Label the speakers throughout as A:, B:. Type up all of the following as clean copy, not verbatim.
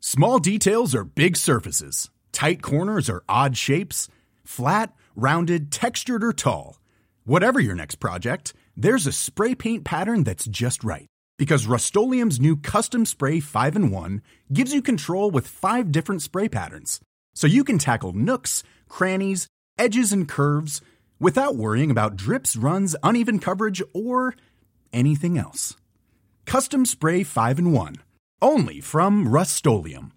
A: Small details are big surfaces. Tight corners are odd shapes. Flat, rounded, textured, or tall. Whatever your next project, there's a spray paint pattern that's just right. Because Rust-Oleum's new Custom Spray 5-in-1 gives you control with 5 different spray patterns. So you can tackle nooks, crannies, edges, and curves without worrying about drips, runs, uneven coverage, or anything else. Custom Spray 5-in-1. Only from Rust-Oleum.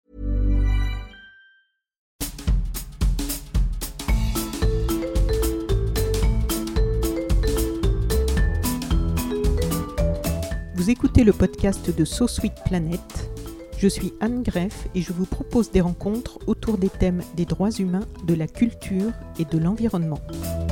B: Vous écoutez le podcast de So Sweet Planet. Je suis Anne Greff et je vous propose des rencontres autour des thèmes des droits humains, de la culture et de l'environnement.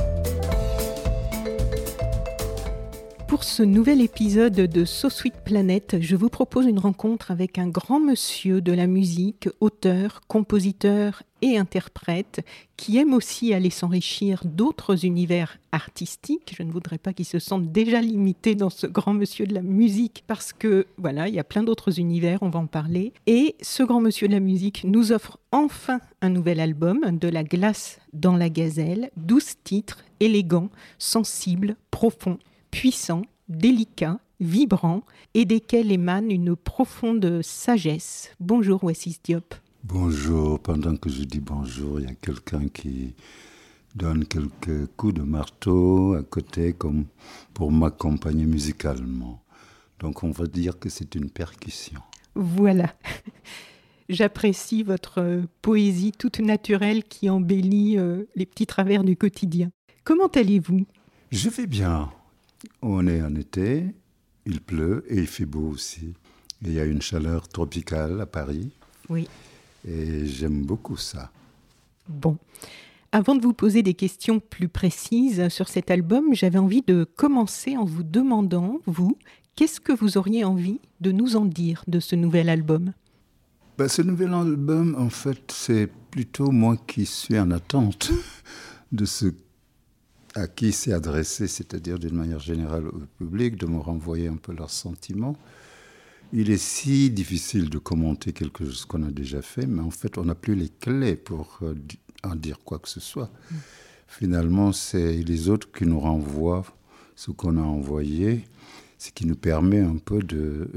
B: Pour ce nouvel épisode de So Sweet Planet, je vous propose une rencontre avec un grand monsieur de la musique, auteur, compositeur et interprète, qui aime aussi aller s'enrichir d'autres univers artistiques. Je ne voudrais pas qu'il se sente déjà limité dans ce grand monsieur de la musique, parce que voilà, il y a plein d'autres univers, on va en parler. Et ce grand monsieur de la musique nous offre enfin un nouvel album, De la glace dans la gazelle, 12 titres, élégants, sensibles, profonds, puissants, délicats, vibrants et desquels émane une profonde sagesse. Bonjour Oasis Diop.
C: Bonjour, pendant que je dis bonjour, il y a quelqu'un qui donne quelques coups de marteau à côté comme pour m'accompagner musicalement. Donc on va dire que c'est une percussion.
B: Voilà. J'apprécie votre poésie toute naturelle qui embellit les petits travers du quotidien. Comment allez-vous ?
C: Je vais bien. On est en été, il pleut et il fait beau aussi. Il y a une chaleur tropicale à Paris.
B: Oui.
C: Et j'aime beaucoup ça.
B: Bon. Avant de vous poser des questions plus précises sur cet album, j'avais envie de commencer en vous demandant, vous, qu'est-ce que vous auriez envie de nous en dire de ce nouvel album ?
C: Ce nouvel album, en fait, c'est plutôt moi qui suis en attente de ce à qui c'est adressé, c'est-à-dire d'une manière générale au public, de me renvoyer un peu leurs sentiments. Il est si difficile de commenter quelque chose qu'on a déjà fait, mais en fait, on n'a plus les clés pour en dire quoi que ce soit. Finalement, c'est les autres qui nous renvoient ce qu'on a envoyé, ce qui nous permet un peu de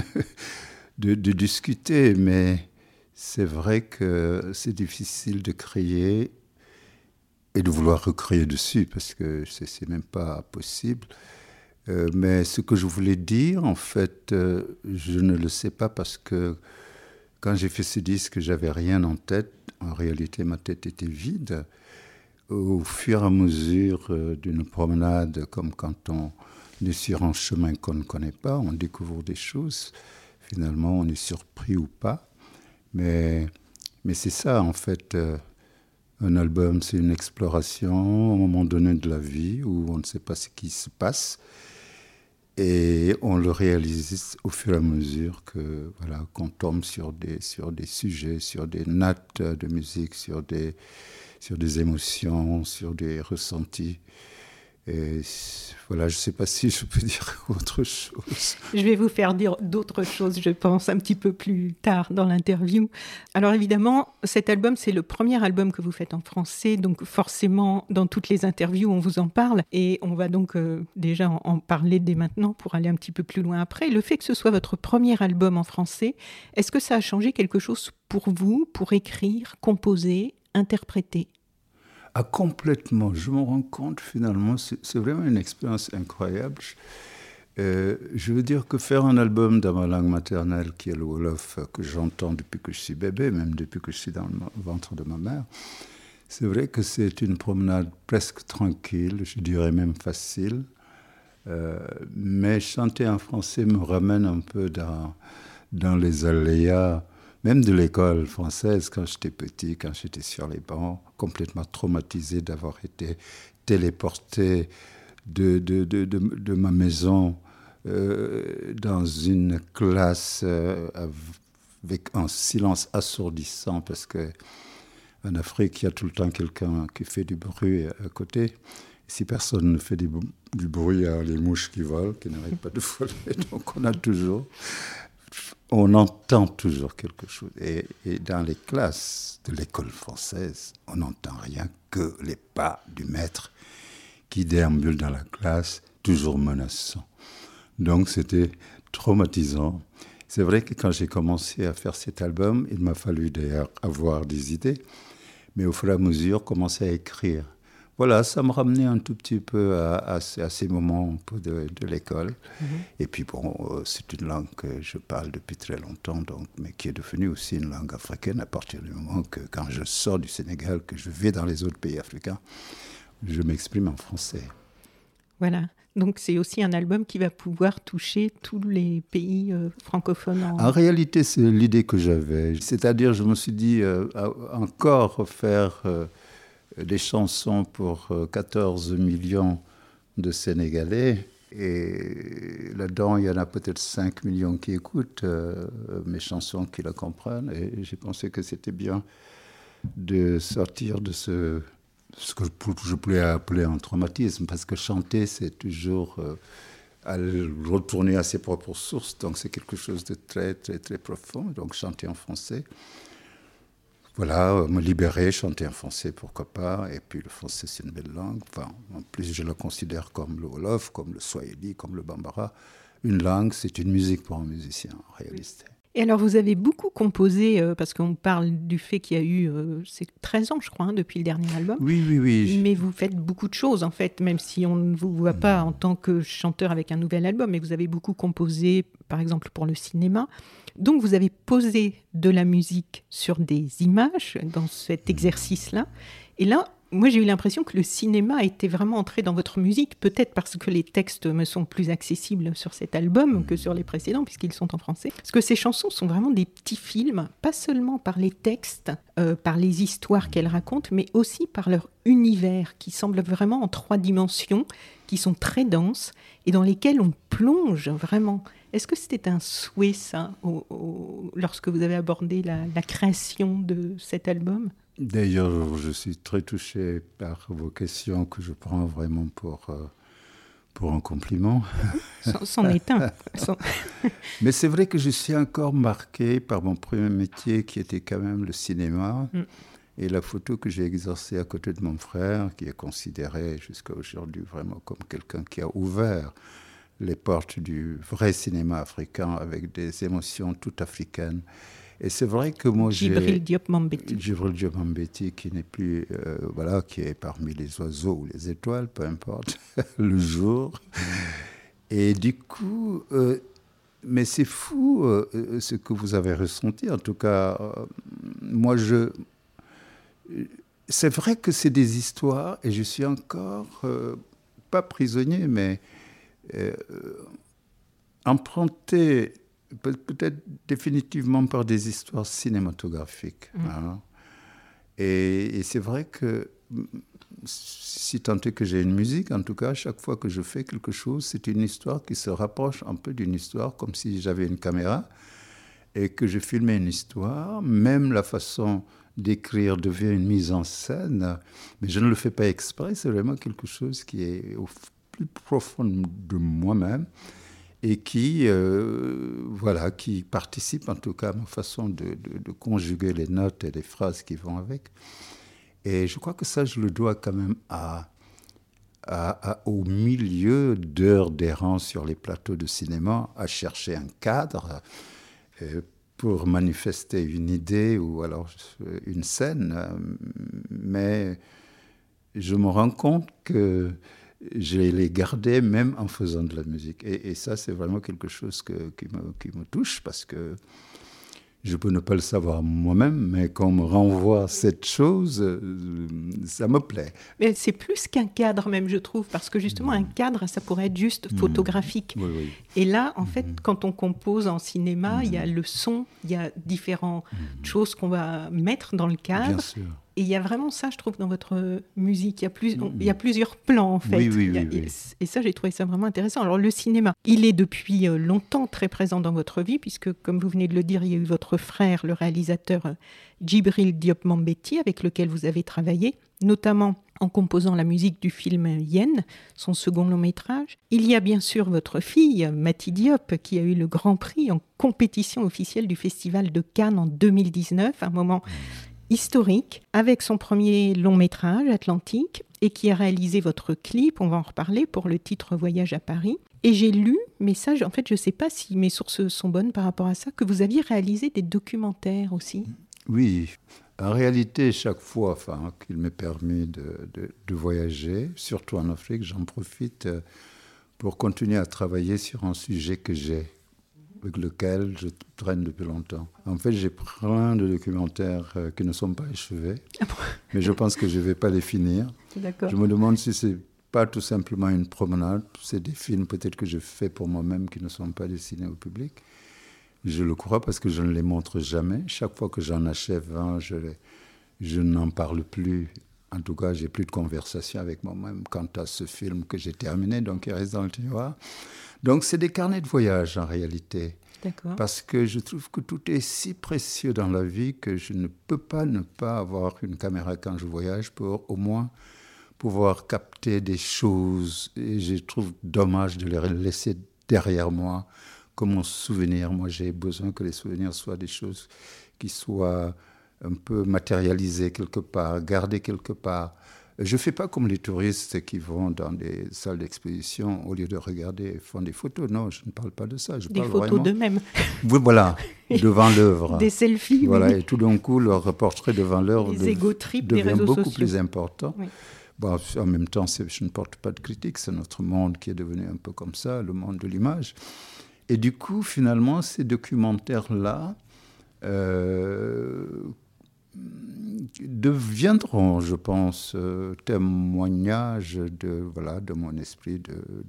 C: discuter. Mais c'est vrai que c'est difficile de créer et de vouloir recréer dessus, parce que c'est même pas possible. Mais ce que je voulais dire, en fait, je ne le sais pas, parce que quand j'ai fait ce disque, j'avais rien en tête. En réalité, ma tête était vide. Au fur et à mesure d'une promenade, comme quand on est sur un chemin qu'on ne connaît pas, on découvre des choses. Finalement, on est surpris ou pas. Mais c'est ça, en fait. Un album, c'est une exploration à un moment donné de la vie où on ne sait pas ce qui se passe. Et on le réalise au fur et à mesure qu'on tombe sur des sujets, sur des notes de musique, sur des émotions, sur des ressentis. Et voilà, je ne sais pas si je peux dire autre chose.
B: Je vais vous faire dire d'autres choses, je pense, un petit peu plus tard dans l'interview. Alors évidemment, cet album, c'est le premier album que vous faites en français, donc forcément, dans toutes les interviews, on vous en parle. Et on va donc déjà en parler dès maintenant pour aller un petit peu plus loin après. Le fait que ce soit votre premier album en français, est-ce que ça a changé quelque chose pour vous, pour écrire, composer, interpréter ?
C: Ah, complètement. Je me rends compte, finalement, c'est vraiment une expérience incroyable. Je veux dire que faire un album dans ma langue maternelle, qui est le Wolof, que j'entends depuis que je suis bébé, même depuis que je suis dans le ventre de ma mère, c'est vrai que c'est une promenade presque tranquille, je dirais même facile. Mais chanter en français me ramène un peu dans les aléas, même de l'école française, quand j'étais petit, quand j'étais sur les bancs, complètement traumatisé d'avoir été téléporté de ma maison dans une classe avec un silence assourdissant, parce qu'en Afrique, il y a tout le temps quelqu'un qui fait du bruit à côté. Si personne ne fait du bruit, il y a les mouches qui volent, qui n'arrêtent pas de voler. Donc on a toujours on entend toujours quelque chose. Et dans les classes de l'école française, on n'entend rien que les pas du maître qui déambule dans la classe, toujours menaçant. Donc c'était traumatisant. C'est vrai que quand j'ai commencé à faire cet album, il m'a fallu d'ailleurs avoir des idées, mais au fur et à mesure, commencer à écrire. Voilà, ça me ramenait un tout petit peu à ces moments un peu de l'école. Et puis bon, c'est une langue que je parle depuis très longtemps, donc, mais qui est devenue aussi une langue africaine à partir du moment que quand je sors du Sénégal, que je vais dans les autres pays africains, je m'exprime en français.
B: Voilà, donc c'est aussi un album qui va pouvoir toucher tous les pays francophones.
C: En réalité, c'est l'idée que j'avais. C'est-à-dire, je me suis dit, encore faire des chansons pour 14 millions de Sénégalais. Et là-dedans, il y en a peut-être 5 millions qui écoutent mes chansons, qui la comprennent. Et j'ai pensé que c'était bien de sortir de ce que je pourrais appeler un traumatisme. Parce que chanter, c'est toujours retourner à ses propres sources. Donc c'est quelque chose de très, très, très profond. Donc chanter en français. Voilà, me libérer, chanter en français, pourquoi pas. Et puis le français, c'est une belle langue. Enfin, en plus, je le considère comme le Wolof, comme le Swahili, comme le Bambara. Une langue, c'est une musique pour un musicien, en réalité.
B: Et alors, vous avez beaucoup composé, parce qu'on parle du fait qu'il y a eu c'est 13 ans, je crois, depuis le dernier album.
C: Oui.
B: Mais vous faites beaucoup de choses, en fait, même si on ne vous voit pas en tant que chanteur avec un nouvel album. Mais vous avez beaucoup composé, par exemple, pour le cinéma. Donc, vous avez posé de la musique sur des images dans cet exercice-là. Et là, moi, j'ai eu l'impression que le cinéma était vraiment entré dans votre musique, peut-être parce que les textes me sont plus accessibles sur cet album que sur les précédents, puisqu'ils sont en français. Parce que ces chansons sont vraiment des petits films, pas seulement par les textes, par les histoires qu'elles racontent, mais aussi par leur univers, qui semble vraiment en 3 dimensions, qui sont très denses, et dans lesquelles on plonge vraiment. Est-ce que c'était un souhait, ça, lorsque vous avez abordé la création de cet album ?
C: D'ailleurs, je suis très touché par vos questions que je prends vraiment pour un compliment.
B: C'en est un.
C: Mais c'est vrai que je suis encore marqué par mon premier métier qui était quand même le cinéma et la photo que j'ai exercée à côté de mon frère, qui est considéré jusqu'à aujourd'hui vraiment comme quelqu'un qui a ouvert les portes du vrai cinéma africain avec des émotions tout africaines. Et c'est vrai que moi
B: Djibril Diop Mambéty.
C: Djibril Diop Mambéty, qui n'est plus, qui est parmi les oiseaux ou les étoiles, peu importe, le jour. Et du coup, mais c'est fou ce que vous avez ressenti. En tout cas, moi, c'est vrai que c'est des histoires, et je suis encore pas prisonnier, mais emprunté. Peut-être définitivement par des histoires cinématographiques. Hein. Et c'est vrai que, si tant est que j'ai une musique, en tout cas, chaque fois que je fais quelque chose, c'est une histoire qui se rapproche un peu d'une histoire, comme si j'avais une caméra et que je filmais une histoire. Même la façon d'écrire devient une mise en scène, mais je ne le fais pas exprès, c'est vraiment quelque chose qui est au plus profond de moi-même. Et qui participe en tout cas à ma façon de conjuguer les notes et les phrases qui vont avec. Et je crois que ça, je le dois quand même au milieu d'heures d'errance sur les plateaux de cinéma, à chercher un cadre pour manifester une idée ou alors une scène. Mais je me rends compte que je les gardais même en faisant de la musique. Et ça, c'est vraiment quelque chose qui me touche, parce que je peux ne pas le savoir moi-même, mais quand on me renvoie cette chose, ça me plaît.
B: Mais c'est plus qu'un cadre même, je trouve, parce que justement, un cadre, ça pourrait être juste photographique.
C: Oui.
B: Et là, en fait, quand on compose en cinéma, il y a le son, il y a différentes choses qu'on va mettre dans le cadre.
C: Bien sûr.
B: Et il y a vraiment ça, je trouve, dans votre musique. Il y a plusieurs plans, en fait.
C: Oui.
B: Et ça, j'ai trouvé ça vraiment intéressant. Alors, le cinéma, il est depuis longtemps très présent dans votre vie, puisque, comme vous venez de le dire, il y a eu votre frère, le réalisateur Djibril Diop Mambéty, avec lequel vous avez travaillé, notamment en composant la musique du film Yen, son second long métrage. Il y a bien sûr votre fille, Mati Diop, qui a eu le grand prix en compétition officielle du Festival de Cannes en 2019, un moment historique, avec son premier long métrage, Atlantique, et qui a réalisé votre clip, on va en reparler, pour le titre Voyage à Paris. Et j'ai lu, mais ça, en fait, je ne sais pas si mes sources sont bonnes par rapport à ça, que vous aviez réalisé des documentaires aussi.
C: Oui, en réalité, chaque fois qu'il m'est permis de voyager, surtout en Afrique, j'en profite pour continuer à travailler sur un sujet que j'ai, avec lequel je traîne depuis longtemps. En fait, j'ai plein de documentaires qui ne sont pas achevés, mais je pense que je ne vais pas les finir.
B: D'accord.
C: Je me demande si ce n'est pas tout simplement une promenade, c'est des films peut-être que je fais pour moi-même qui ne sont pas destinés au public. Je le crois parce que je ne les montre jamais. Chaque fois que j'en achève un, je n'en parle plus. En tout cas, je n'ai plus de conversation avec moi-même quant à ce film que j'ai terminé, donc il reste dans le tiroir. Donc c'est des carnets de voyage en réalité.
B: D'accord.
C: Parce que je trouve que tout est si précieux dans la vie que je ne peux pas ne pas avoir une caméra quand je voyage pour au moins pouvoir capter des choses. Et je trouve dommage de les laisser derrière moi comme un souvenir. Moi, j'ai besoin que les souvenirs soient des choses qui soient un peu matérialisées quelque part, gardées quelque part. Je ne fais pas comme les touristes qui vont dans des salles d'exposition, au lieu de regarder, font des photos. Non, je ne parle pas de ça.
B: Des photos d'eux-mêmes.
C: Oui, voilà, devant l'œuvre.
B: Des selfies,
C: voilà,
B: oui.
C: Et tout d'un coup, leur portrait devant l'œuvre devient beaucoup
B: sociaux.
C: plus important.
B: Oui.
C: Bon, en même temps, je ne porte pas de critique. C'est notre monde qui est devenu un peu comme ça, le monde de l'image. Et du coup, finalement, ces documentaires-là deviendront, je pense, témoignages de mon esprit,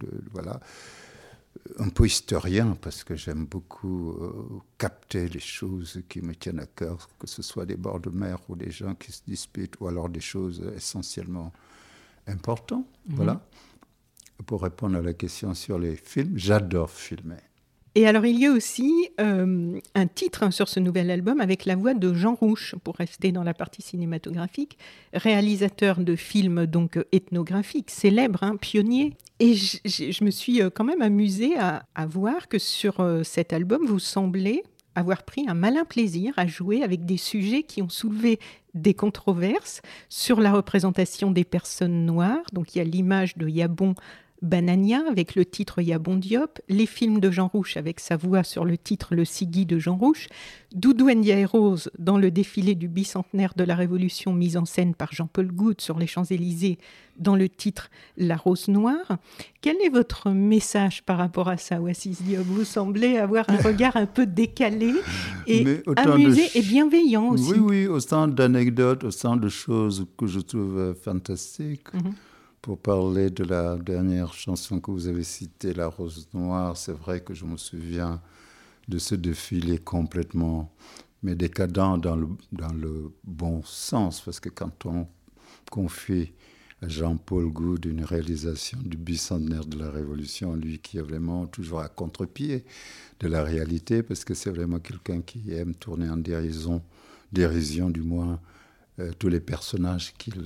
C: un peu historien, parce que j'aime beaucoup capter les choses qui me tiennent à cœur, que ce soit des bords de mer ou des gens qui se disputent, ou alors des choses essentiellement importantes. Voilà. Pour répondre à la question sur les films, j'adore filmer.
B: Et alors, il y a aussi un titre sur ce nouvel album avec la voix de Jean Rouch, pour rester dans la partie cinématographique, réalisateur de films donc ethnographiques, célèbre, pionnier. Et je me suis quand même amusée à voir que sur cet album, vous semblez avoir pris un malin plaisir à jouer avec des sujets qui ont soulevé des controverses sur la représentation des personnes noires. Donc, il y a l'image de Yabon Banania avec le titre Yabon Diop, les films de Jean Rouch avec sa voix sur le titre Le Sigui de Jean Rouch, Doudou Ndiaye Rose dans le défilé du bicentenaire de la Révolution mise en scène par Jean-Paul Goude sur les Champs-Élysées dans le titre La Rose Noire. Quel est votre message par rapport à ça, Oassis Diop ? Vous semblez avoir un regard un peu décalé et amusé et bienveillant aussi.
C: Oui, autant d'anecdotes, autant de choses que je trouve fantastiques. Pour parler de la dernière chanson que vous avez citée, La Rose Noire, c'est vrai que je me souviens de ce défilé complètement, mais décadent dans le bon sens, parce que quand on confie à Jean-Paul Goude une réalisation du bicentenaire de la Révolution, lui qui est vraiment toujours à contre-pied de la réalité, parce que c'est vraiment quelqu'un qui aime tourner en dérision du moins, tous les personnages qu'il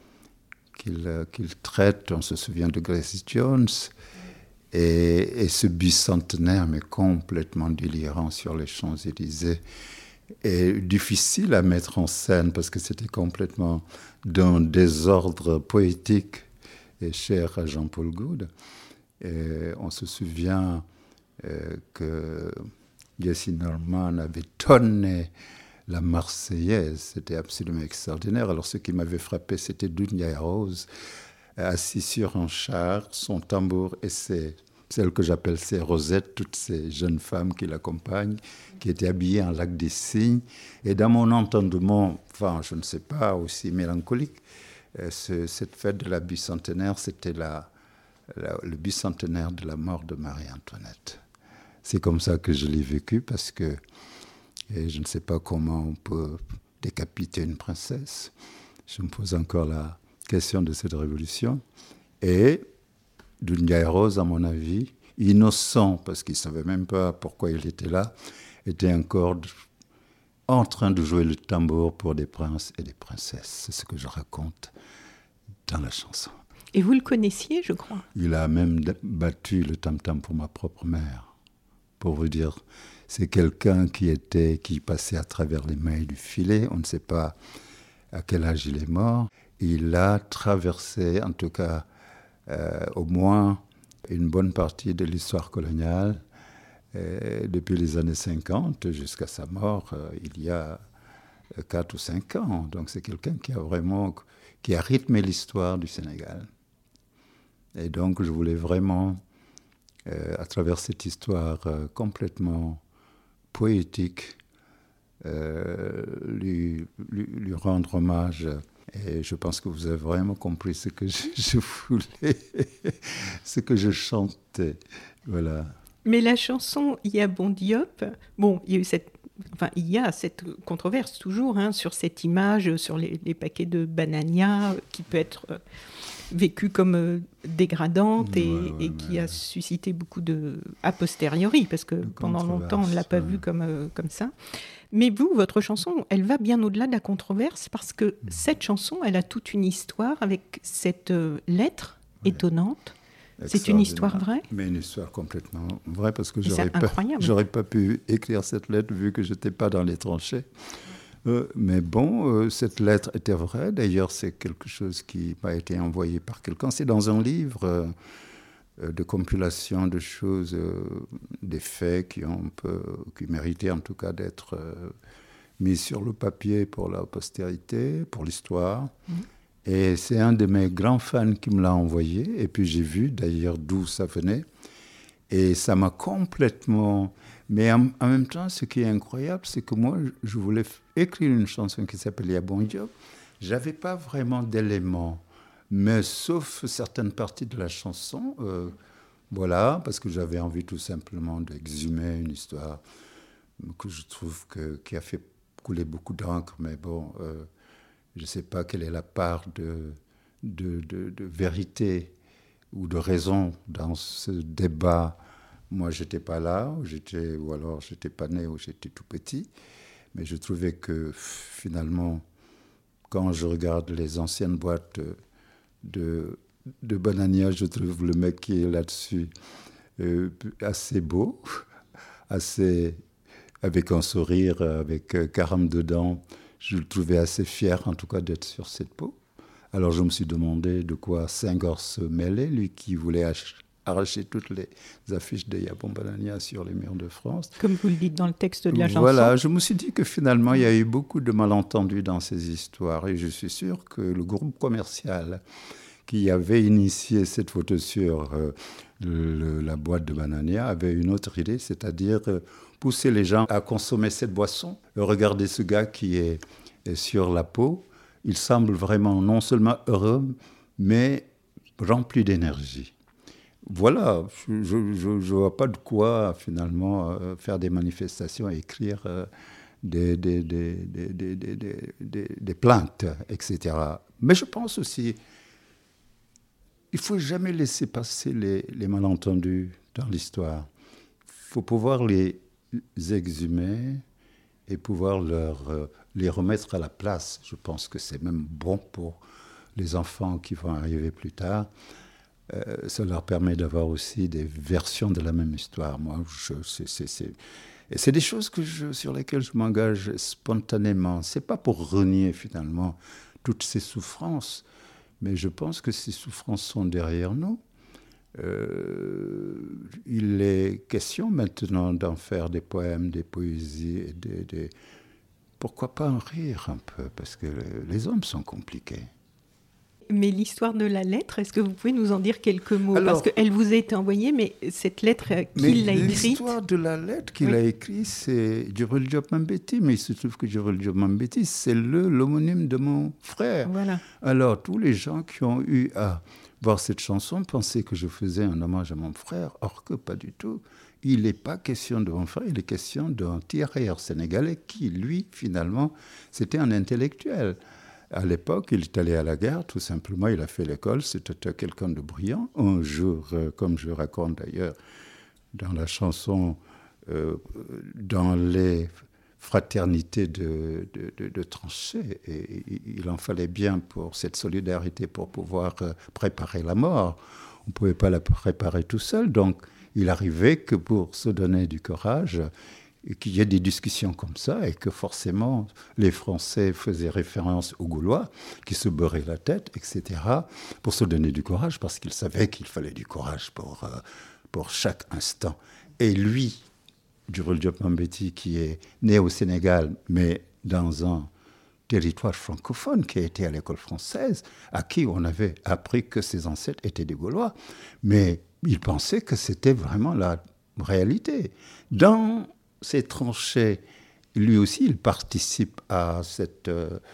C: traite. On se souvient de Grace Jones, et ce bicentenaire, mais complètement délirant sur les Champs-Élysées, est difficile à mettre en scène parce que c'était complètement d'un désordre poétique et cher à Jean-Paul Goude. Et on se souvient que Jessie Norman avait tonné la Marseillaise, c'était absolument extraordinaire. Alors ce qui m'avait frappé, c'était Doudou Ndiaye Rose, assis sur un char, son tambour et celle que j'appelle ses rosettes, toutes ces jeunes femmes qui l'accompagnent, qui étaient habillées en lac des Cygnes. Et dans mon entendement, je ne sais pas, aussi mélancolique, cette fête de la bicentenaire, c'était le bicentenaire de la mort de Marie-Antoinette. C'est comme ça que je l'ai vécu, parce que et je ne sais pas comment on peut décapiter une princesse. Je me pose encore la question de cette révolution. Et Doudou Ndiaye Rose, à mon avis, innocent, parce qu'il ne savait même pas pourquoi il était là, était encore en train de jouer le tambour pour des princes et des princesses. C'est ce que je raconte dans la chanson.
B: Et vous le connaissiez, je crois.
C: Il a même battu le tam-tam pour ma propre mère. Pour vous dire, c'est quelqu'un qui passait à travers les mailles du filet. On ne sait pas à quel âge il est mort. Il a traversé, en tout cas, au moins une bonne partie de l'histoire coloniale depuis les années 50 jusqu'à sa mort, il y a 4 ou 5 ans. Donc c'est quelqu'un qui a rythmé l'histoire du Sénégal. Et donc je voulais vraiment, à travers cette histoire complètement poétique, lui rendre hommage. Et je pense que vous avez vraiment compris ce que je voulais, ce que je chantais. Voilà.
B: Mais la chanson Ya Bon Diop, bon, il y a cette controverse toujours sur cette image, sur les paquets de Banania, qui peut être vécue comme dégradante et qui a suscité beaucoup de a posteriori, parce que pendant longtemps on ne l'a pas vue comme ça. Mais vous, votre chanson, elle va bien au-delà de la controverse, parce que cette chanson, elle a toute une histoire avec cette lettre étonnante. C'est une histoire vraie ?
C: Mais une histoire complètement vraie, parce que
B: j'aurais
C: pas pu écrire cette lettre vu que je n'étais pas dans les tranchées. Mais bon, cette lettre était vraie. D'ailleurs, c'est quelque chose qui m'a été envoyé par quelqu'un. C'est dans un livre de compilation de choses, des faits qui méritaient en tout cas d'être mis sur le papier pour la postérité, pour l'histoire. Et c'est un de mes grands fans qui me l'a envoyé. Et puis j'ai vu d'ailleurs d'où ça venait. Et ça m'a complètement... Mais en même temps, ce qui est incroyable, c'est que moi, je voulais écrire une chanson qui s'appelle Ya Bon Diop. Je n'avais pas vraiment d'éléments, mais sauf certaines parties de la chanson. Voilà, parce que j'avais envie tout simplement d'exhumer une histoire que je trouve qui a fait couler beaucoup d'encre. Mais bon... je ne sais pas quelle est la part de vérité ou de raison dans ce débat. Moi, je n'étais pas là, ou alors je n'étais pas né, ou j'étais tout petit. Mais je trouvais que finalement, quand je regarde les anciennes boîtes de Banania, je trouve le mec qui est là-dessus assez beau, avec un sourire, avec carême dedans. Je le trouvais assez fier, en tout cas, d'être sur cette peau. Alors, je me suis demandé de quoi Senghor se mêlait, lui qui voulait arracher toutes les affiches de Ya Bon Banania sur les murs de France.
B: Comme vous le dites dans le texte de la chanson.
C: Voilà, je me suis dit que finalement, il y a eu beaucoup de malentendus dans ces histoires. Et je suis sûr que le groupe commercial qui avait initié cette photo sur la boîte de Banania avait une autre idée, c'est-à-dire... pousser les gens à consommer cette boisson. Regardez ce gars qui est sur la peau. Il semble vraiment non seulement heureux, mais rempli d'énergie. Voilà, je ne vois pas de quoi finalement faire des manifestations et écrire des plaintes, etc. Mais je pense aussi, il ne faut jamais laisser passer les malentendus dans l'histoire. Il faut pouvoir les exhumer et pouvoir les remettre à la place. Je pense que c'est même bon pour les enfants qui vont arriver plus tard. Ça leur permet d'avoir aussi des versions de la même histoire. Moi, et c'est des choses sur lesquelles je m'engage spontanément. Ce n'est pas pour renier finalement toutes ces souffrances, mais je pense que ces souffrances sont derrière nous. Il est question maintenant d'en faire des poèmes, des poésies, pourquoi pas en rire un peu, parce que les hommes sont compliqués.
B: Mais l'histoire de la lettre, est-ce que vous pouvez nous en dire quelques mots ? Parce qu'elle vous a été envoyée, mais cette lettre, qui l'a écrite ?
C: L'histoire de la lettre qu'il a écrite, c'est Djibril Diop Mambéty, mais il se trouve que Djibril Diop Mambéty, c'est l'homonyme de mon frère.
B: Voilà.
C: Alors, tous les gens qui ont eu à voir cette chanson pensaient que je faisais un hommage à mon frère, or que pas du tout. Il n'est pas question de mon frère, il est question d'un tirailleur sénégalais qui, lui, finalement, c'était un intellectuel. À l'époque, il est allé à la guerre, tout simplement, il a fait l'école, c'était quelqu'un de brillant. Un jour, comme je raconte d'ailleurs dans la chanson, dans les fraternité de tranchées. Et il en fallait bien pour cette solidarité pour pouvoir préparer la mort. On ne pouvait pas la préparer tout seul. Donc, il arrivait que pour se donner du courage, qu'il y ait des discussions comme ça et que forcément les Français faisaient référence aux Gaulois qui se beurraient la tête, etc., pour se donner du courage parce qu'ils savaient qu'il fallait du courage pour chaque instant. Et lui, Djibril Diop Mambéty, qui est né au Sénégal, mais dans un territoire francophone, qui a été à l'école française, à qui on avait appris que ses ancêtres étaient des Gaulois, mais il pensait que c'était vraiment la réalité. Dans ces tranchées, lui aussi, il participe à cette...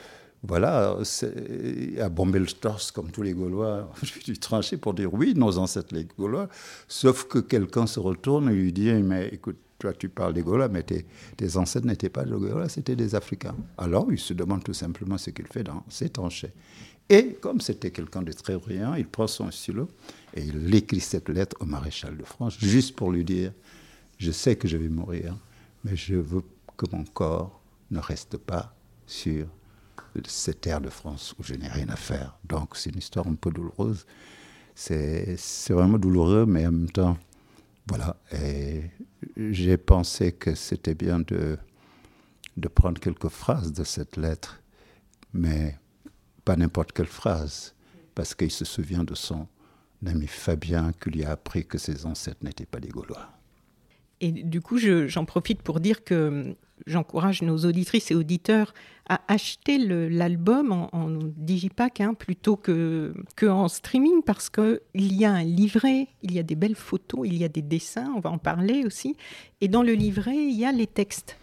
C: à bomber le torse, comme tous les Gaulois, du tranché pour dire oui, nos ancêtres les Gaulois, sauf que quelqu'un se retourne et lui dit, mais écoute, toi tu parles des Gaulois, mais tes ancêtres n'étaient pas des Gaulois, c'était des Africains. Alors il se demande tout simplement ce qu'il fait dans ces tranchées. Et comme c'était quelqu'un de très brillant, il prend son stylo et il écrit cette lettre au maréchal de France, juste pour lui dire, je sais que je vais mourir, mais je veux que mon corps ne reste pas sur cette terre de France où je n'ai rien à faire. Donc c'est une histoire un peu douloureuse. C'est vraiment douloureux, mais en même temps, voilà. Et j'ai pensé que c'était bien de prendre quelques phrases de cette lettre, mais pas n'importe quelle phrase, parce qu'il se souvient de son ami Fabien qui lui a appris que ses ancêtres n'étaient pas des Gaulois.
B: Et du coup, j'en profite pour dire que j'encourage nos auditrices et auditeurs à acheter l'album en digipack plutôt qu'en streaming, parce qu'il y a un livret, il y a des belles photos, il y a des dessins, on va en parler aussi. Et dans le livret, il y a les textes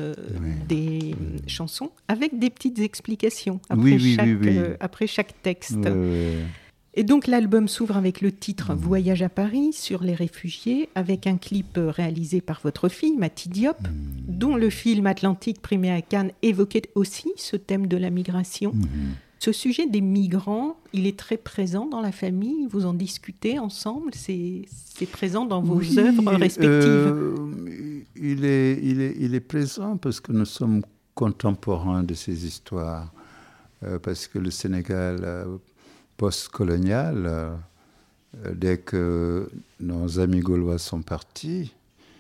B: des chansons avec des petites explications après chaque texte. Et donc l'album s'ouvre avec le titre « Voyage à Paris » sur les réfugiés, avec un clip réalisé par votre fille, Mati Diop, dont le film Atlantique primé à Cannes évoquait aussi ce thème de la migration. Ce sujet des migrants, il est très présent dans la famille, vous en discutez ensemble, c'est présent dans vos œuvres respectives.
C: Il est présent parce que nous sommes contemporains de ces histoires, parce que le Sénégal... post-colonial, dès que nos amis gaulois sont partis,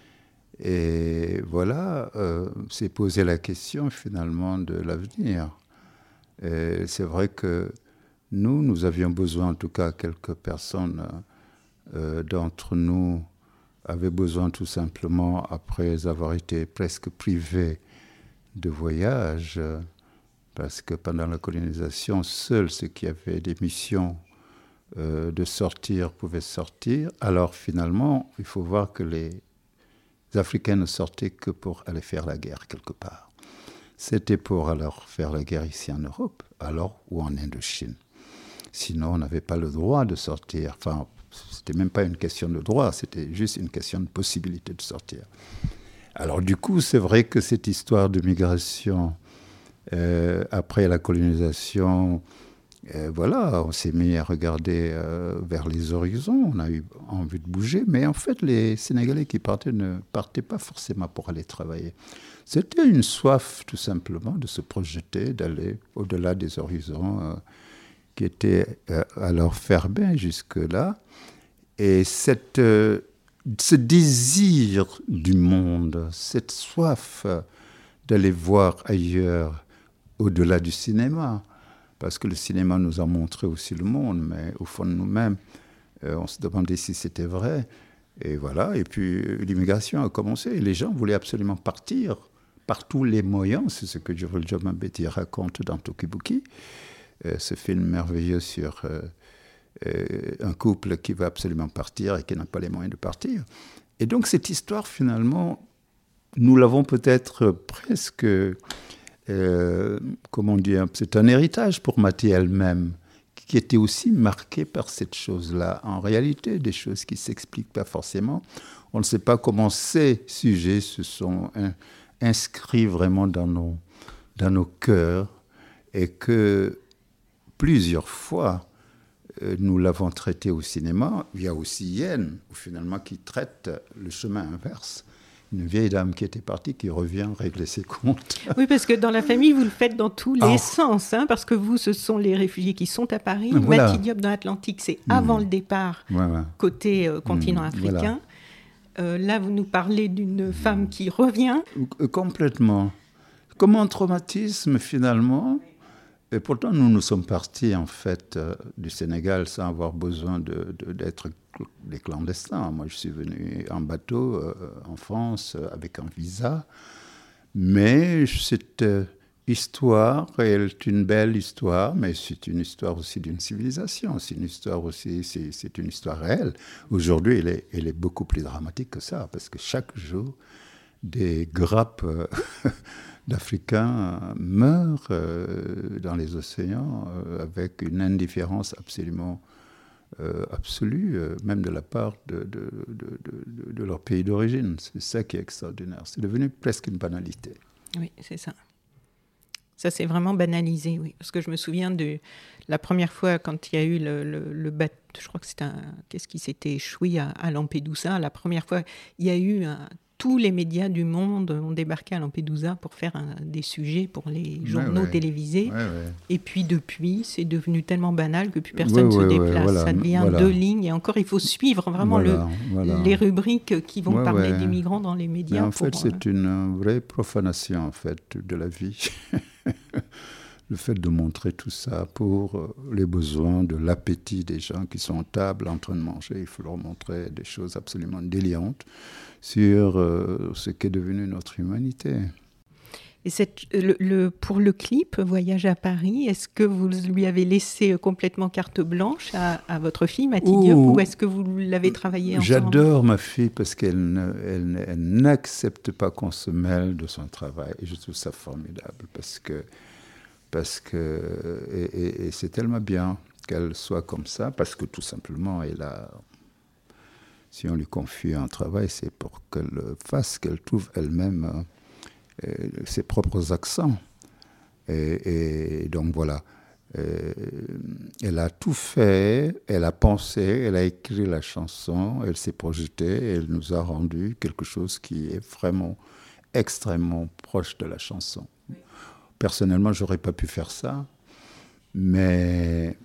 C: et voilà, s'est posé la question finalement de l'avenir. Et c'est vrai que nous avions besoin, en tout cas quelques personnes d'entre nous avaient besoin tout simplement, après avoir été presque privés de voyage, parce que pendant la colonisation, seuls ceux qui avaient des missions de sortir pouvaient sortir. Alors finalement, il faut voir que les Africains ne sortaient que pour aller faire la guerre quelque part. C'était pour aller faire la guerre ici en Europe, ou en Indochine. Sinon, on n'avait pas le droit de sortir. Enfin, c'était même pas une question de droit, c'était juste une question de possibilité de sortir. Alors du coup, c'est vrai que cette histoire de migration... après la colonisation, on s'est mis à regarder vers les horizons, on a eu envie de bouger, mais en fait, les Sénégalais qui partaient ne partaient pas forcément pour aller travailler. C'était une soif, tout simplement, de se projeter, d'aller au-delà des horizons qui étaient à leur faire bien jusque-là. Et ce désir du monde, cette soif d'aller voir ailleurs, au-delà du cinéma, parce que le cinéma nous a montré aussi le monde, mais au fond de nous-mêmes, on se demandait si c'était vrai. Et voilà, et puis l'immigration a commencé, et les gens voulaient absolument partir par tous les moyens. C'est ce que Djibril Diop Mambéty raconte dans Tokibuki, ce film merveilleux sur un couple qui veut absolument partir et qui n'a pas les moyens de partir. Et donc cette histoire, finalement, nous l'avons peut-être presque... c'est un héritage pour Mati elle-même, qui était aussi marquée par cette chose-là. En réalité, des choses qui ne s'expliquent pas forcément. On ne sait pas comment ces sujets se sont inscrits vraiment dans nos cœurs, et que plusieurs fois, nous l'avons traité au cinéma. Il y a aussi Yen, finalement, qui traite le chemin inverse. une vieille dame qui était partie, qui revient régler ses comptes.
B: Oui, parce que dans la famille, vous le faites dans tous les sens, hein, parce que vous, ce sont les réfugiés qui sont à Paris.
C: Voilà.
B: Mati Diop dans l'Atlantique, c'est avant le départ, côté continent africain. Là, vous nous parlez d'une femme qui revient.
C: Complètement. Comme un traumatisme, finalement. Et pourtant, nous sommes partis, en fait, du Sénégal sans avoir besoin d'être des clandestins. Moi, je suis venu en bateau en France avec un visa. Mais cette histoire est une belle histoire, mais c'est une histoire aussi d'une civilisation. C'est une histoire aussi, c'est une histoire réelle. Aujourd'hui, elle est beaucoup plus dramatique que ça, parce que chaque jour, des grappes d'Africains meurent dans les océans avec une indifférence absolument absolue, même de la part de leur pays d'origine. C'est ça qui est extraordinaire. C'est devenu presque une banalité.
B: Oui, c'est ça. Ça, c'est vraiment banalisé, oui. Parce que je me souviens de la première fois quand il y a eu le bateau, je crois que c'était qu'est-ce qui s'était échoué à Lampedusa. La première fois, il y a eu tous les médias du monde ont débarqué à Lampedusa pour faire des sujets pour les journaux télévisés. Et puis depuis, c'est devenu tellement banal que plus personne ne se déplace.
C: Voilà,
B: ça devient 2 lignes. Et encore, il faut suivre vraiment les rubriques qui vont parler des migrants dans les médias.
C: Mais en fait, c'est une vraie profanation en fait, de la vie. Le fait de montrer tout ça pour les besoins de l'appétit des gens qui sont à table en train de manger. Il faut leur montrer des choses absolument délirantes sur ce qu'est devenu notre humanité.
B: Et pour le clip Voyage à Paris, est-ce que vous lui avez laissé complètement carte blanche à votre fille, Mati Diop, ou est-ce que vous l'avez travaillé ensemble ?
C: J'adore ma fille parce qu'elle n'accepte pas qu'on se mêle de son travail. Et je trouve ça formidable parce que et c'est tellement bien qu'elle soit comme ça, parce que tout simplement, si on lui confie un travail, c'est pour qu'elle fasse, qu'elle trouve elle-même ses propres accents. Et donc voilà, elle a tout fait, elle a pensé, elle a écrit la chanson, elle s'est projetée, et elle nous a rendu quelque chose qui est vraiment extrêmement proche de la chanson. Personnellement, je n'aurais pas pu faire ça, mais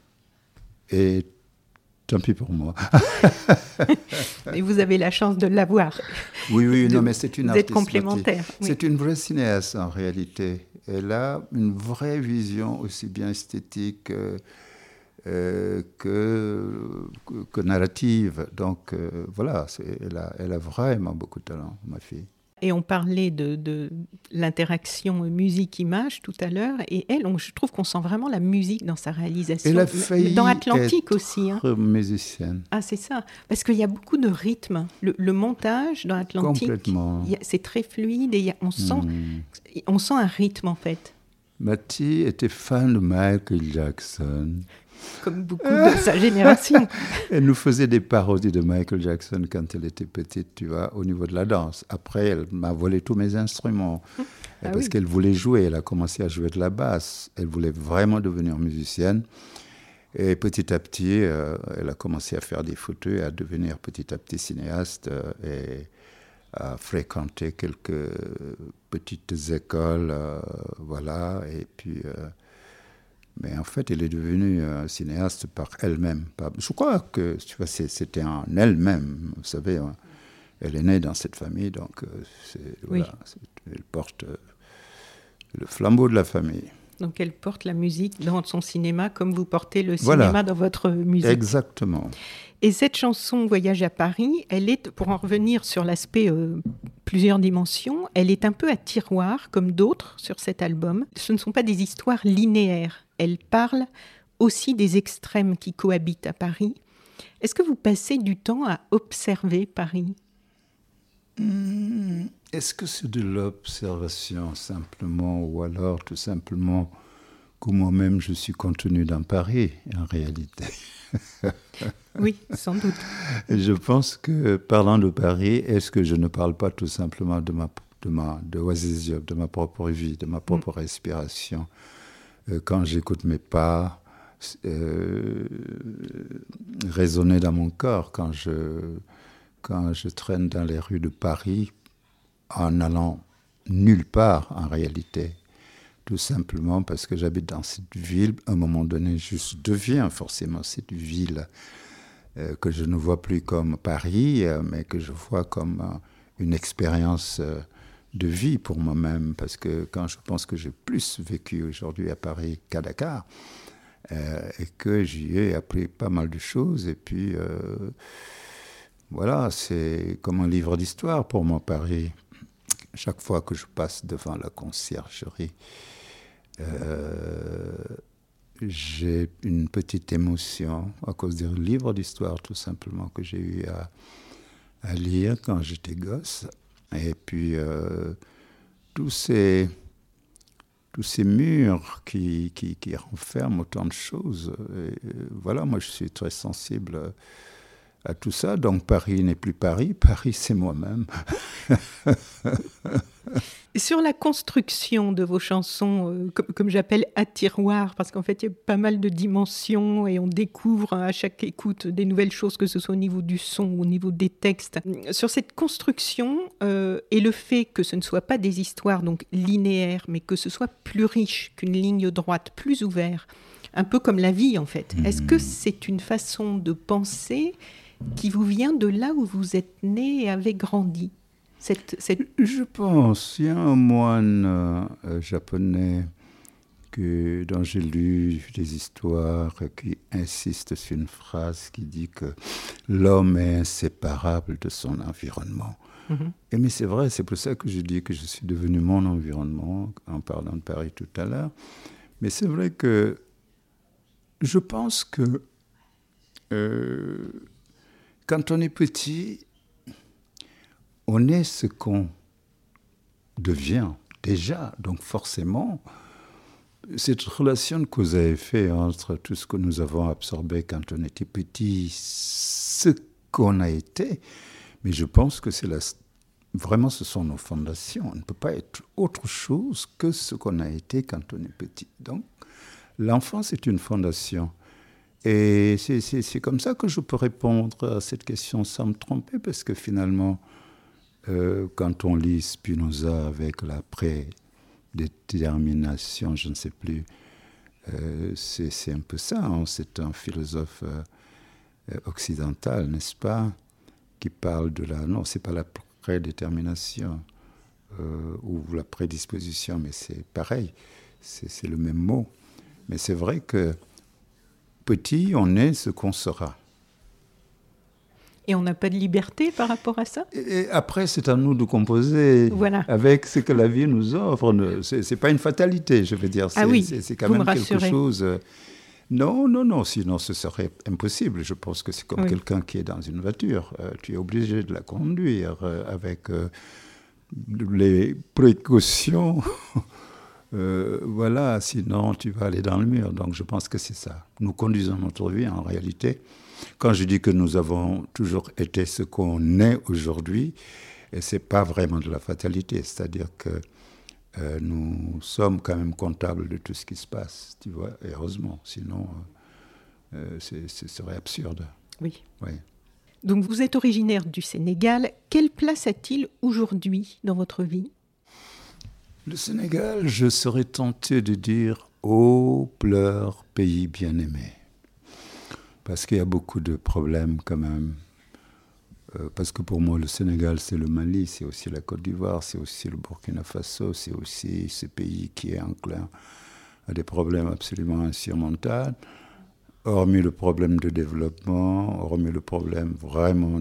C: tant pis pour moi.
B: Et vous avez la chance de l'avoir.
C: Oui, non, mais c'est une artiste.
B: Vous êtes complémentaire. Oui.
C: C'est une vraie cinéaste en réalité. Elle a une vraie vision aussi bien esthétique que narrative. Donc voilà, elle a vraiment beaucoup de talent, ma fille.
B: Et on parlait de l'interaction musique-image tout à l'heure, et je trouve qu'on sent vraiment la musique dans sa réalisation.
C: Elle a failli
B: dans Atlantique
C: être
B: aussi.
C: musicienne.
B: Ah, c'est ça. Parce qu'il y a beaucoup de rythme. Le montage dans Atlantique, c'est très fluide et on sent un rythme en fait.
C: Mati était fan de Michael Jackson.
B: Comme beaucoup de sa génération.
C: Elle nous faisait des parodies de Michael Jackson quand elle était petite, tu vois, au niveau de la danse. Après, elle m'a volé tous mes instruments. Parce qu'elle voulait jouer, elle a commencé à jouer de la basse. Elle voulait vraiment devenir musicienne. Et petit à petit, elle a commencé à faire des photos, à devenir petit à petit cinéaste et à fréquenter quelques petites écoles, voilà. Et puis... mais en fait, elle est devenue cinéaste par elle-même. Je crois que c'était en elle-même. Vous savez, elle est née dans cette famille, donc elle porte le flambeau de la famille.
B: Donc elle porte la musique dans son cinéma comme vous portez le cinéma dans votre musique.
C: Exactement.
B: Et cette chanson Voyage à Paris, elle est, pour en revenir sur l'aspect plusieurs dimensions, elle est un peu à tiroir, comme d'autres sur cet album. Ce ne sont pas des histoires linéaires. Elle parle aussi des extrêmes qui cohabitent à Paris. Est-ce que vous passez du temps à observer Paris ?
C: Est-ce que c'est de l'observation simplement, ou alors tout simplement que moi-même je suis contenu dans Paris, en réalité ?
B: Oui, sans doute.
C: Je pense que, parlant de Paris, est-ce que je ne parle pas tout simplement de Oasis Diop, de ma propre vie, de ma propre respiration ? Quand j'écoute mes pas résonner dans mon corps, quand je traîne dans les rues de Paris, en allant nulle part en réalité. Tout simplement parce que j'habite dans cette ville. À un moment donné, je deviens forcément cette ville que je ne vois plus comme Paris, mais que je vois comme une expérience de vie pour moi-même. Parce que quand je pense que j'ai plus vécu aujourd'hui à Paris qu'à Dakar, et que j'y ai appris pas mal de choses, et puis voilà, c'est comme un livre d'histoire pour moi, Paris. Chaque fois que je passe devant la conciergerie, j'ai une petite émotion à cause des livres d'histoire tout simplement que j'ai eu à lire quand j'étais gosse. Et puis tous ces murs qui renferment autant de choses. Et voilà, moi je suis très sensible à tout ça. Donc Paris n'est plus Paris, Paris c'est moi-même.
B: Sur la construction de vos chansons, comme j'appelle à tiroir, parce qu'en fait il y a pas mal de dimensions et on découvre à chaque écoute des nouvelles choses, que ce soit au niveau du son ou au niveau des textes. Sur cette construction et le fait que ce ne soit pas des histoires donc linéaires, mais que ce soit plus riche qu'une ligne droite, plus ouvert, un peu comme la vie en fait. Est-ce que c'est une façon de penser qui vous vient de là où vous êtes né et avez grandi ?
C: Je pense, il y a un moine japonais dont j'ai lu des histoires qui insiste sur une phrase qui dit que l'homme est inséparable de son environnement. Mm-hmm. Et mais c'est vrai, c'est pour ça que je dis que je suis devenu mon environnement en parlant de Paris tout à l'heure. Mais c'est vrai que je pense que quand on est petit, on est ce qu'on devient déjà. Donc forcément, cette relation de cause à effet entre tout ce que nous avons absorbé quand on était petit, ce qu'on a été, mais je pense que vraiment ce sont nos fondations. On ne peut pas être autre chose que ce qu'on a été quand on est petit. Donc l'enfance est une fondation. Et c'est comme ça que je peux répondre à cette question sans me tromper, parce que finalement, quand on lit Spinoza avec la prédétermination, je ne sais plus, c'est un peu ça, hein, c'est un philosophe occidental, n'est-ce pas, qui parle de la... Non, c'est pas la prédétermination ou la prédisposition, mais c'est pareil, c'est le même mot. Mais c'est vrai que petit, on est ce qu'on sera.
B: Et on n'a pas de liberté par rapport à ça ?
C: Et après, c'est à nous de composer avec ce que la vie nous offre. C'est pas une fatalité, je veux dire. C'est quand même quelque chose... Non, sinon ce serait impossible. Je pense que c'est comme quelqu'un qui est dans une voiture. Tu es obligé de la conduire avec les précautions. Voilà, sinon tu vas aller dans le mur. Donc je pense que c'est ça. Nous conduisons notre vie en réalité. Quand je dis que nous avons toujours été ce qu'on est aujourd'hui, et ce n'est pas vraiment de la fatalité, c'est-à-dire que nous sommes quand même comptables de tout ce qui se passe, tu vois, et heureusement, sinon ce serait absurde.
B: Oui. Donc vous êtes originaire du Sénégal. Quelle place a-t-il aujourd'hui dans votre vie ?
C: Le Sénégal, je serais tenté de dire « Oh, pleure, pays bien-aimé ». Parce qu'il y a beaucoup de problèmes quand même. Parce que pour moi, le Sénégal, c'est le Mali, c'est aussi la Côte d'Ivoire, c'est aussi le Burkina Faso, c'est aussi ce pays qui est enclin à des problèmes absolument insurmontables. Hormis le problème de développement, hormis le problème vraiment